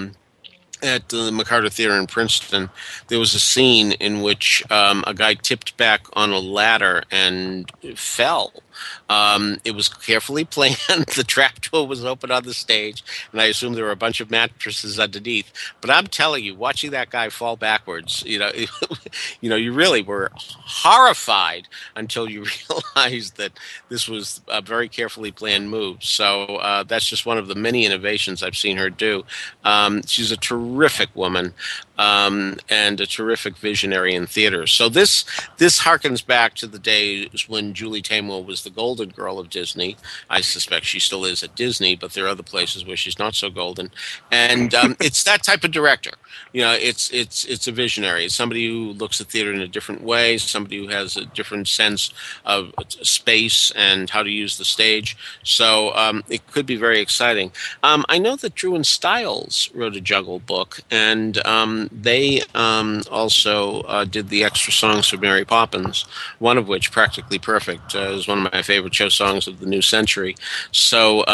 at the McCarter Theater in Princeton, there was a scene in which a guy tipped back on a ladder and fell. It was carefully planned. The trapdoor was open on the stage, and I assume there were a bunch of mattresses underneath. But I'm telling you, watching that guy fall backwards, you really were horrified until you realized that this was a very carefully planned move. So that's just one of the many innovations I've seen her do. She's a terrific woman. And a terrific visionary in theater. So this harkens back to the days when Julie Taymor was the golden girl of Disney. I suspect she still is at Disney, but there are other places where she's not so golden. And it's that type of director. It's a visionary. It's somebody who looks at theater in a different way, somebody who has a different sense of space and how to use the stage. So it could be very exciting. I know that Drew and Stiles wrote a Jungle Book, and they also did the extra songs for Mary Poppins, one of which, Practically Perfect, is one of my favorite show songs of the new century. So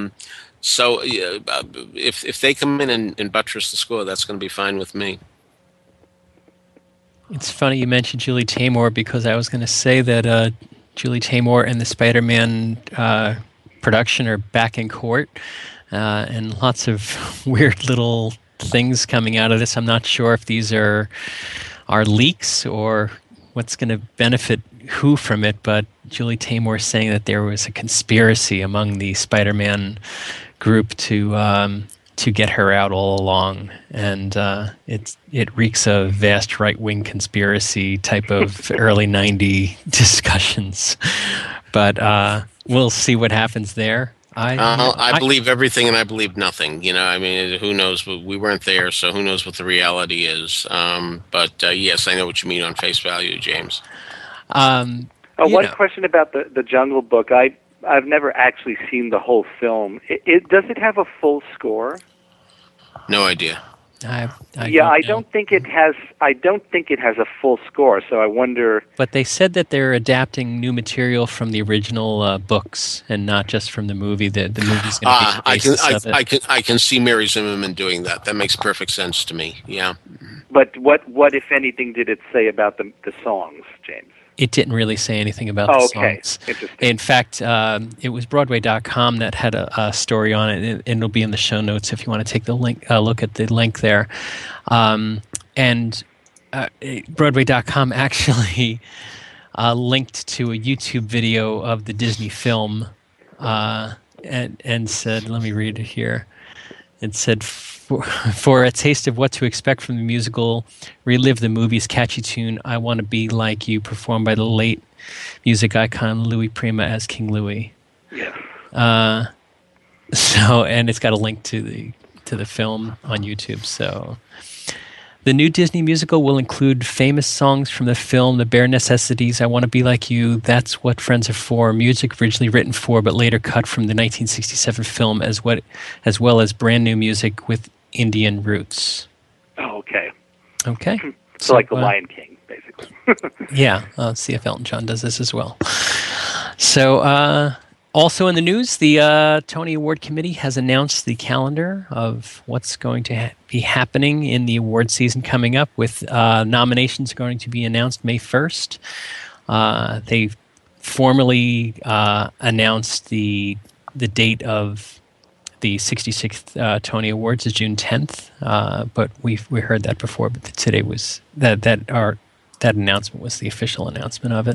if they come in and buttress the score, that's going to be fine with me. It's funny you mentioned Julie Taymor, because I was going to say that Julie Taymor and the Spider-Man production are back in court, and lots of weird little things coming out of this. I'm not sure if these are leaks or what's going to benefit who from it, but Julie Taymor saying that there was a conspiracy among the Spider-Man group to get her out all along, and it reeks of vast right-wing conspiracy type of early 90 discussions. But we'll see what happens there. I believe everything and I believe nothing. Who knows? We weren't there, so who knows what the reality is. But yes, I know what you mean on face value, James. One question about the Jungle Book. I've never actually seen the whole film. Does it have a full score? No idea. I don't think it has. I don't think it has a full score. So I wonder. But they said that they're adapting new material from the original books and not just from the movie. The movie's going to be the basis of it. I can see Mary Zimmerman doing that. That makes perfect sense to me. Yeah. But what if anything did it say about the songs, James? It didn't really say anything about the songs. Interesting. In fact, it was Broadway.com that had a story on it, and it'll be in the show notes if you want to take the link, look at the link there. And Broadway.com actually linked to a YouTube video of the Disney film and said, let me read it here. It said, for a taste of what to expect from the musical, relive the movie's catchy tune, I Want to Be Like You, performed by the late music icon Louis Prima as King Louis. Yeah. And it's got a link to the film on YouTube. So the new Disney musical will include famous songs from the film, The Bare Necessities, I Want to Be Like You, That's What Friends Are For, music originally written for but later cut from the 1967 film, as well as brand new music with Indian roots. Oh, okay. Okay. So like The Lion King, basically. Yeah, see if Elton John does this as well. So also in the news, the Tony Award Committee has announced the calendar of what's going to be happening in the award season coming up, with nominations going to be announced May 1st. They formally announced the date of the 66th Tony Awards is June 10th, but we heard that before. But today was that announcement was the official announcement of it.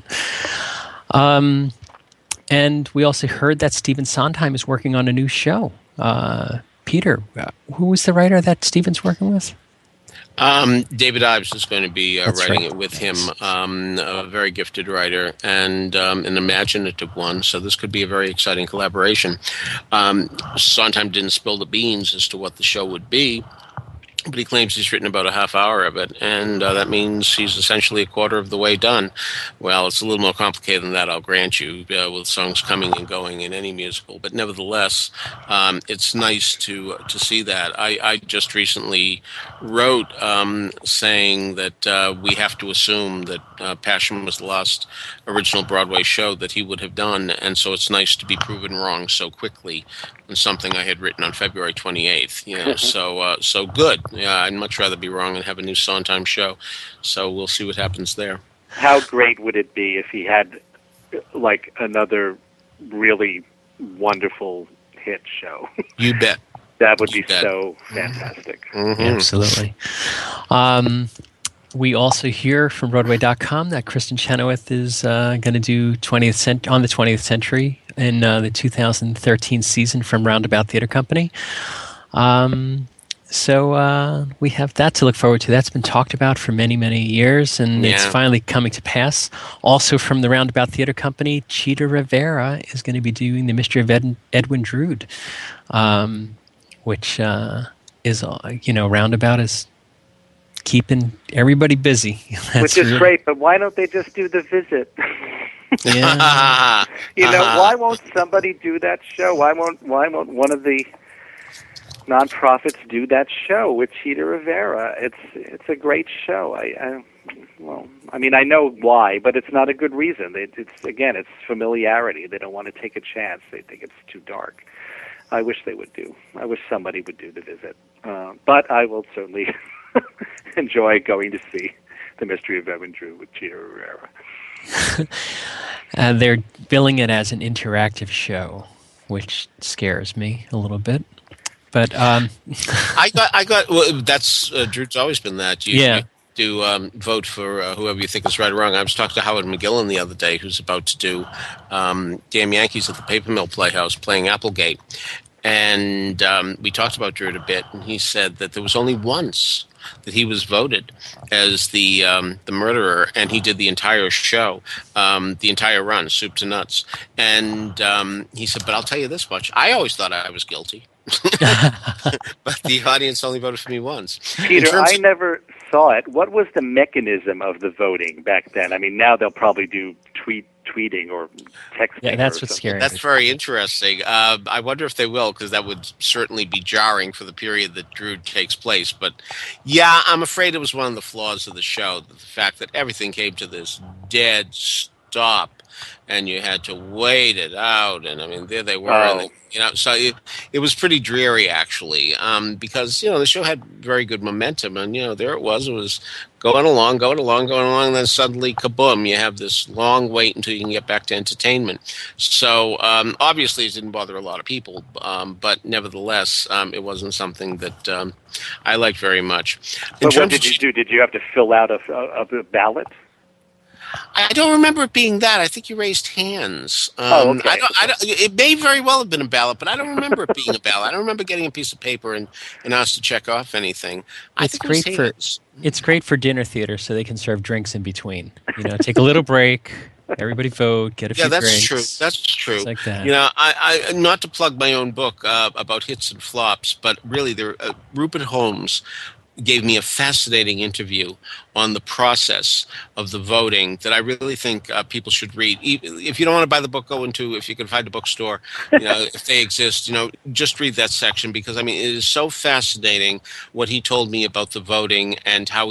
And we also heard that Stephen Sondheim is working on a new show. Peter, who was the writer that Stephen's working with? David Ives is going to be writing it with him, a very gifted writer and an imaginative one. So this could be a very exciting collaboration. Sondheim didn't spill the beans as to what the show would be, but he claims he's written about a half hour of it, and that means he's essentially a quarter of the way done. Well, it's a little more complicated than that, I'll grant you, with songs coming and going in any musical. But nevertheless, it's nice to see that. I just recently wrote saying that we have to assume that Passion was the last original Broadway show that he would have done, and so it's nice to be proven wrong so quickly on something I had written on February 28th. So good. Yeah, I'd much rather be wrong and have a new Sondheim show. So we'll see what happens there. How great would it be if he had like another really wonderful hit show? You bet. That would be so fantastic. Mm-hmm. Absolutely. We also hear from Broadway.com that Kristen Chenoweth is going to do on the 20th Century in the 2013 season from Roundabout Theater Company. So we have that to look forward to. That's been talked about for many, many years, and it's finally coming to pass. Also from the Roundabout Theater Company, Chita Rivera is going to be doing The Mystery of Edwin Drood, which is, Roundabout is keeping everybody busy. Which is great, but why don't they just do The Visit? Yeah. Why won't somebody do that show? Why won't one of the nonprofits do that show with Chita Rivera? It's a great show. I know why, but it's not a good reason. It's familiarity. They don't want to take a chance. They think it's too dark. I wish they would do. I wish somebody would do The Visit. But I will certainly enjoy going to see The Mystery of Edwin Drood with Chita Rivera. They're billing it as an interactive show, which scares me a little bit. But I got. Well, that's Drood's always been that. You do vote for whoever you think is right or wrong. I was talking to Howard McGillen the other day, who's about to do Damn Yankees at the Paper Mill Playhouse, playing Applegate, and we talked about Drood a bit, and he said that there was only once that he was voted as the murderer, and he did the entire show, the entire run, soup to nuts. And he said, "But I'll tell you this much: I always thought I was guilty." But the audience only voted for me once. Peter, I never saw it. What was the mechanism of the voting back then? I mean, now they'll probably do tweeting or texting. Yeah, that's what's scary. That's very interesting. I wonder if they will, because that would certainly be jarring for the period that Drood takes place. But yeah, I'm afraid it was one of the flaws of the show, the fact that everything came to this dead stop. And you had to wait it out, and I mean, there they were. Oh. So it was pretty dreary, actually, because the show had very good momentum, and there it was going along, and then suddenly, kaboom! You have this long wait until you can get back to entertainment. So obviously, it didn't bother a lot of people, but nevertheless, it wasn't something that I liked very much. But what did you do? Did you have to fill out a ballot? I don't remember it being that. I think you raised hands. Okay. It may very well have been a ballot, but I don't remember it being a ballot. I don't remember getting a piece of paper and asked to check off anything. It's great for dinner theater, so they can serve drinks in between. Take a little break. Everybody vote. Get a few drinks. True. That's true. It's like that. I not to plug my own book about hits and flops, but really, Rupert Holmes gave me a fascinating interview on the process of the voting that I really think people should read. If you don't want to buy the book, if you can find a bookstore, if they exist, just read that section, because I mean, it is so fascinating what he told me about the voting and how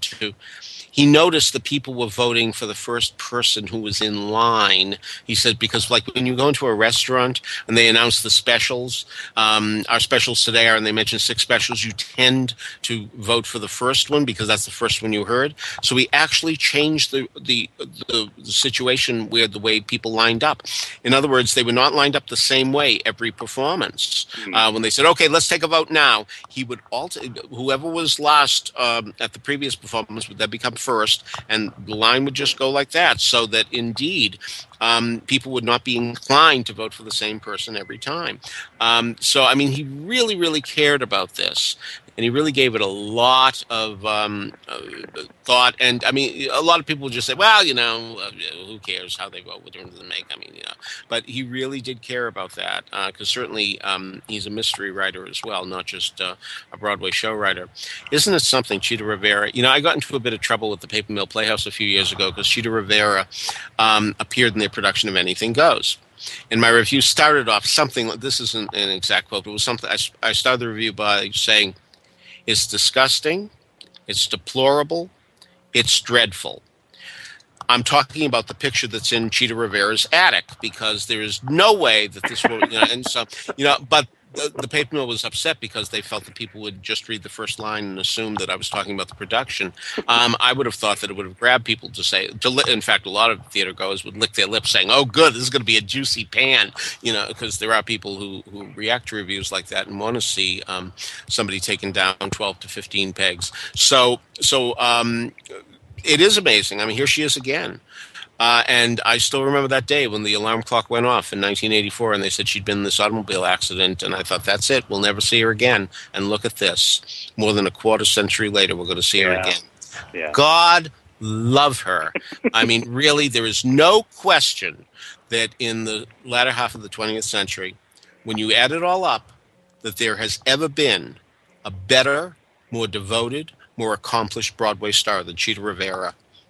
he noticed the people were voting for the first person who was in line. He said, because like when you go into a restaurant and they announce the specials, our specials today are, and they mention 6 specials, you tend to vote for the first one because that's the first one you heard. So we actually changed the situation where the way people lined up. In other words, they were not lined up the same way every performance. When they said, okay, let's take a vote now, he would alter, whoever was last at the previous performance would then become first, and the line would just go like that, so that indeed people would not be inclined to vote for the same person every time. So, I mean, he really, really cared about this, and he really gave it a lot of thought. And, I mean, a lot of people just say, well, who cares how they vote? What difference does it make? I mean, but he really did care about that, because certainly he's a mystery writer as well, not just a Broadway show writer. Isn't it something, Chita Rivera? I got into a bit of trouble with the Paper Mill Playhouse a few years ago because Chita Rivera appeared in their production of Anything Goes. And my review started off something, this isn't an exact quote, but it was something, I started the review by saying, it's disgusting, it's deplorable, it's dreadful. I'm talking about the picture that's in Chita Rivera's attic, because there is no way that this will, and so, but the paper mill was upset because they felt that people would just read the first line and assume that I was talking about the production. I would have thought that it would have grabbed people to say, in fact, a lot of theater goers would lick their lips saying, "Oh, good, this is going to be a juicy pan," because there are people who react to reviews like that and want to see somebody taking down 12 to 15 pegs. So it is amazing. I mean, here she is again. And I still remember that day when the alarm clock went off in 1984 and they said she'd been in this automobile accident. And I thought, that's it. We'll never see her again. And look at this. More than a quarter century later, we're going to see her again. Yeah. God love her. I mean, really, there is no question that in the latter half of the 20th century, when you add it all up, that there has ever been a better, more devoted, more accomplished Broadway star than Chita Rivera.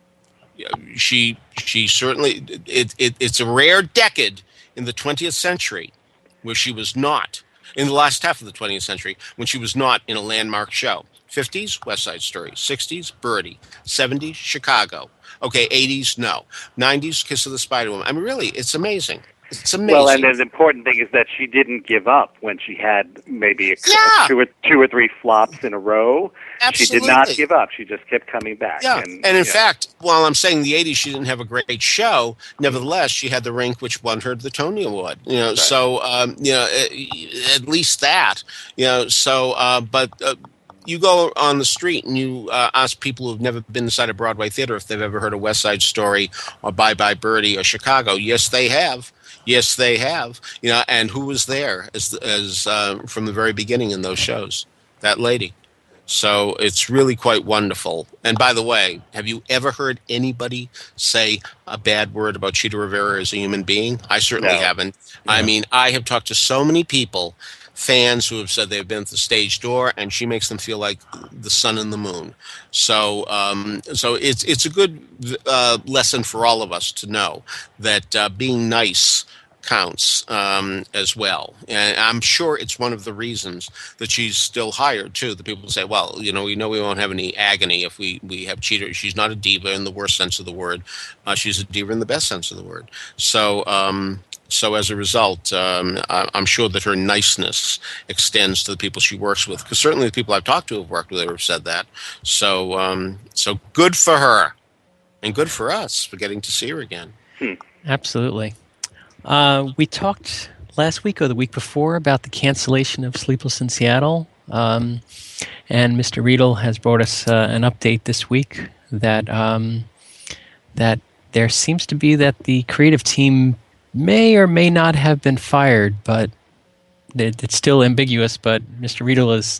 She certainly, it's a rare decade in the 20th century where she was not, in the last half of the 20th century, when she was not in a landmark show. 50s, West Side Story. 60s, Birdie. 70s, Chicago. Okay, 80s, no. 90s, Kiss of the Spider Woman. I mean, really, it's amazing. It's amazing. Well, and the important thing is that she didn't give up when she had maybe two or three flops in a row. Absolutely. She did not give up. She just kept coming back. Yeah, and in fact, while I'm saying the 80s she didn't have a great show, nevertheless, she had The Rink, which won her the Tony Award. Right. So, at least that. But you go on the street and you ask people who've never been inside a Broadway theater if they've ever heard of West Side Story or Bye Bye Birdie or Chicago. Yes, they have. Yes, they have. And who was there as from the very beginning in those shows? That lady. So it's really quite wonderful. And by the way, have you ever heard anybody say a bad word about Chita Rivera as a human being? I certainly haven't. No. I mean, I have talked to so many people, fans who have said they've been at the stage door, and she makes them feel like the sun and the moon. So it's a good lesson for all of us to know that being nice counts as well. And I'm sure it's one of the reasons that she's still hired, too. The people say, well, we know we won't have any agony if we have Chita. She's not a diva in the worst sense of the word. She's a diva in the best sense of the word. So as a result, I'm sure that her niceness extends to the people she works with, because certainly the people I've talked to have worked with her have said that. So good for her, and good for us for getting to see her again. Absolutely. We talked last week or the week before about the cancellation of Sleepless in Seattle, and Mr. Riedel has brought us an update this week that there seems to be that the creative team may or may not have been fired, but it's still ambiguous. But Mr. Riedel is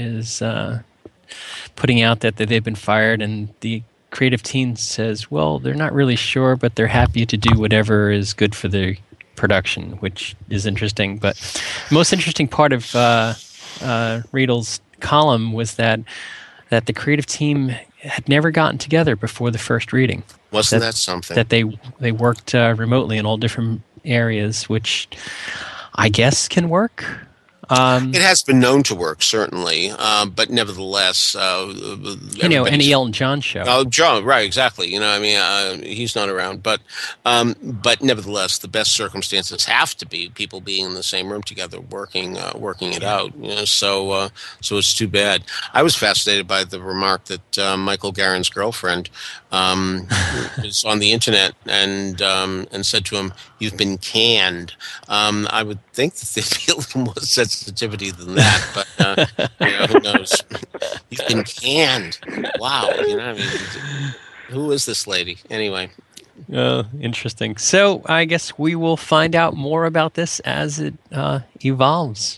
putting out that they've been fired, and the creative team says, well, they're not really sure, but they're happy to do whatever is good for the production, which is interesting. But the most interesting part of Riedel's column was that the creative team had never gotten together before the first reading. Wasn't that something? That they worked remotely in all different areas, which I guess can work. It has been known to work, certainly, but nevertheless, any Elton John show. Oh, John, right? Exactly. He's not around, but nevertheless, the best circumstances have to be people being in the same room together, working it out. So it's too bad. I was fascinated by the remark that Michael Garen's girlfriend was on the internet and said to him, "You've been canned." I would think that there'd be a little more sensitivity than that, but who knows? You've been canned. Wow. Who is this lady? Anyway. Interesting. So I guess we will find out more about this as it evolves.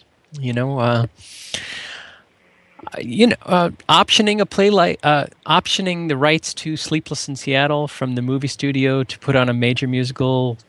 Optioning a play optioning the rights to Sleepless in Seattle from the movie studio to put on a major musical,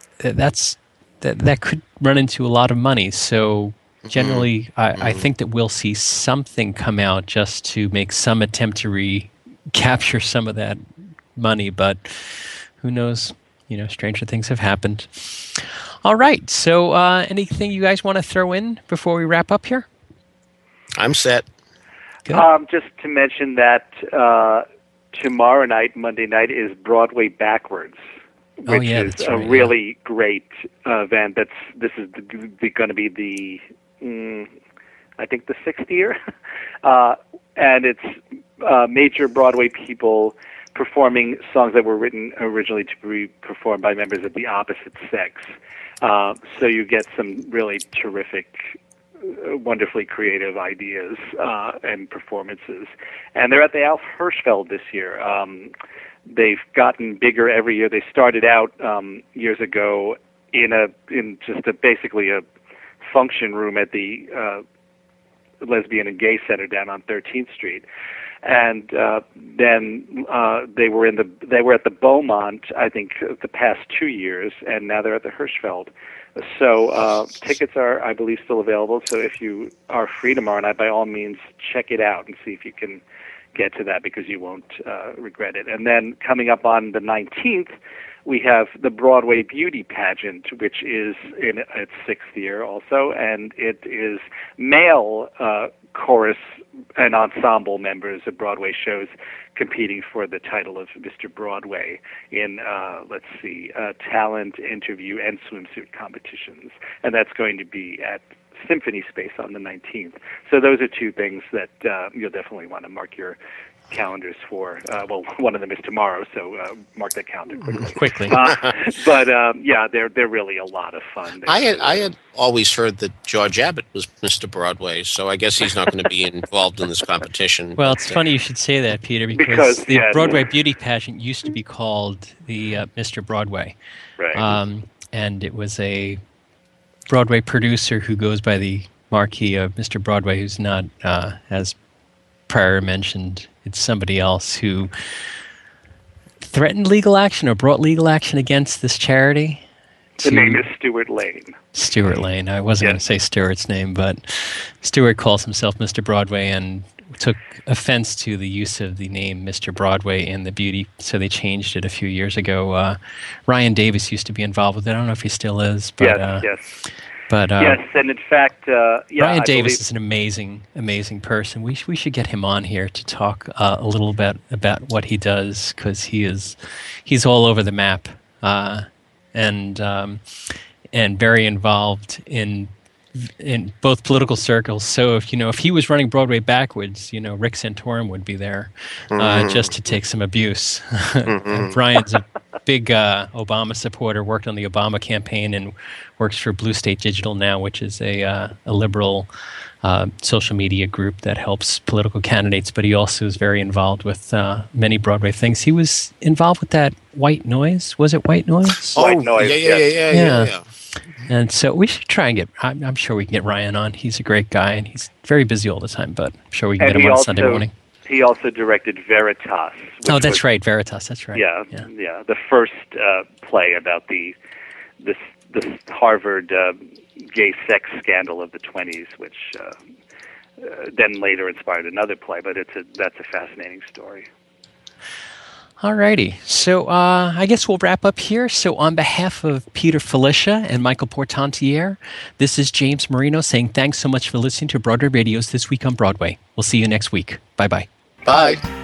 that could run into a lot of money. So generally, I think that we'll see something come out just to make some attempt to recapture some of that money. But who knows? Stranger things have happened. All right. So anything you guys want to throw in before we wrap up here? I'm set. Just to mention that tomorrow night, Monday night, is Broadway Backwards, which is a really great event. This is going to be the I think the 6th year, and it's major Broadway people performing songs that were written originally to be performed by members of the opposite sex. So you get some really terrific, wonderfully creative ideas and performances. And they're at the Alf Hirschfeld this year. They've gotten bigger every year. They started out years ago in just basically a function room at the Lesbian and Gay Center down on 13th Street, and then they were at the Beaumont, I think, the past 2 years, and now they're at the Hirschfeld. So tickets are, I believe, still available. So if you are free tomorrow night, by all means, check it out and see if you can get to that, because you won't regret it. And then coming up on the 19th, we have the Broadway Beauty Pageant, which is in its 6th year also, and it is male chorus and ensemble members of Broadway shows competing for the title of Mr. Broadway in, talent, interview, and swimsuit competitions. And that's going to be at Symphony Space on the 19th. So those are two things that you'll definitely want to mark your calendars for. One of them is tomorrow, so mark that calendar quickly. They're really a lot of fun. I had always heard that George Abbott was Mr. Broadway, so I guess he's not going to be involved in this competition. Well, it's funny you should say that, Peter, because the Broadway Beauty Pageant used to be called the Mr. Broadway. Right. And it was a Broadway producer who goes by the marquee of Mr. Broadway, who's not, as prior mentioned, it's somebody else who threatened legal action or brought legal action against this charity. The name is Stuart Lane. Stuart Lane. I wasn't going to say Stuart's name, but Stuart calls himself Mr. Broadway and took offense to the use of the name Mr. Broadway in the beauty, so they changed it a few years ago. Ryan Davis used to be involved with it. I don't know if he still is. But, yes. But yes, and in fact, Ryan Davis is an amazing, amazing person. We should get him on here to talk a little bit about what he does, because he's all over the map and very involved in both political circles. So if he was running Broadway backwards, Rick Santorum would be there just to take some abuse. Brian's a big Obama supporter, worked on the Obama campaign and works for Blue State Digital now, which is a liberal social media group that helps political candidates, but he also is very involved with many Broadway things. He was involved with that White Noise. Was it White Noise? White Noise, yeah. And so we should try and get, I'm sure we can get Ryan on. He's a great guy, and he's very busy all the time, but I'm sure we can get him on Sunday morning. He also directed Veritas. Oh, that's right, Veritas, that's right. Yeah. The first play about the Harvard gay sex scandal of the 1920s, which then later inspired another play, but that's a fascinating story. Alrighty, so I guess we'll wrap up here. So on behalf of Peter Filichia and Michael Portantiere, this is James Marino saying thanks so much for listening to Broadway Radio's This Week on Broadway. We'll see you next week. Bye-bye. Bye.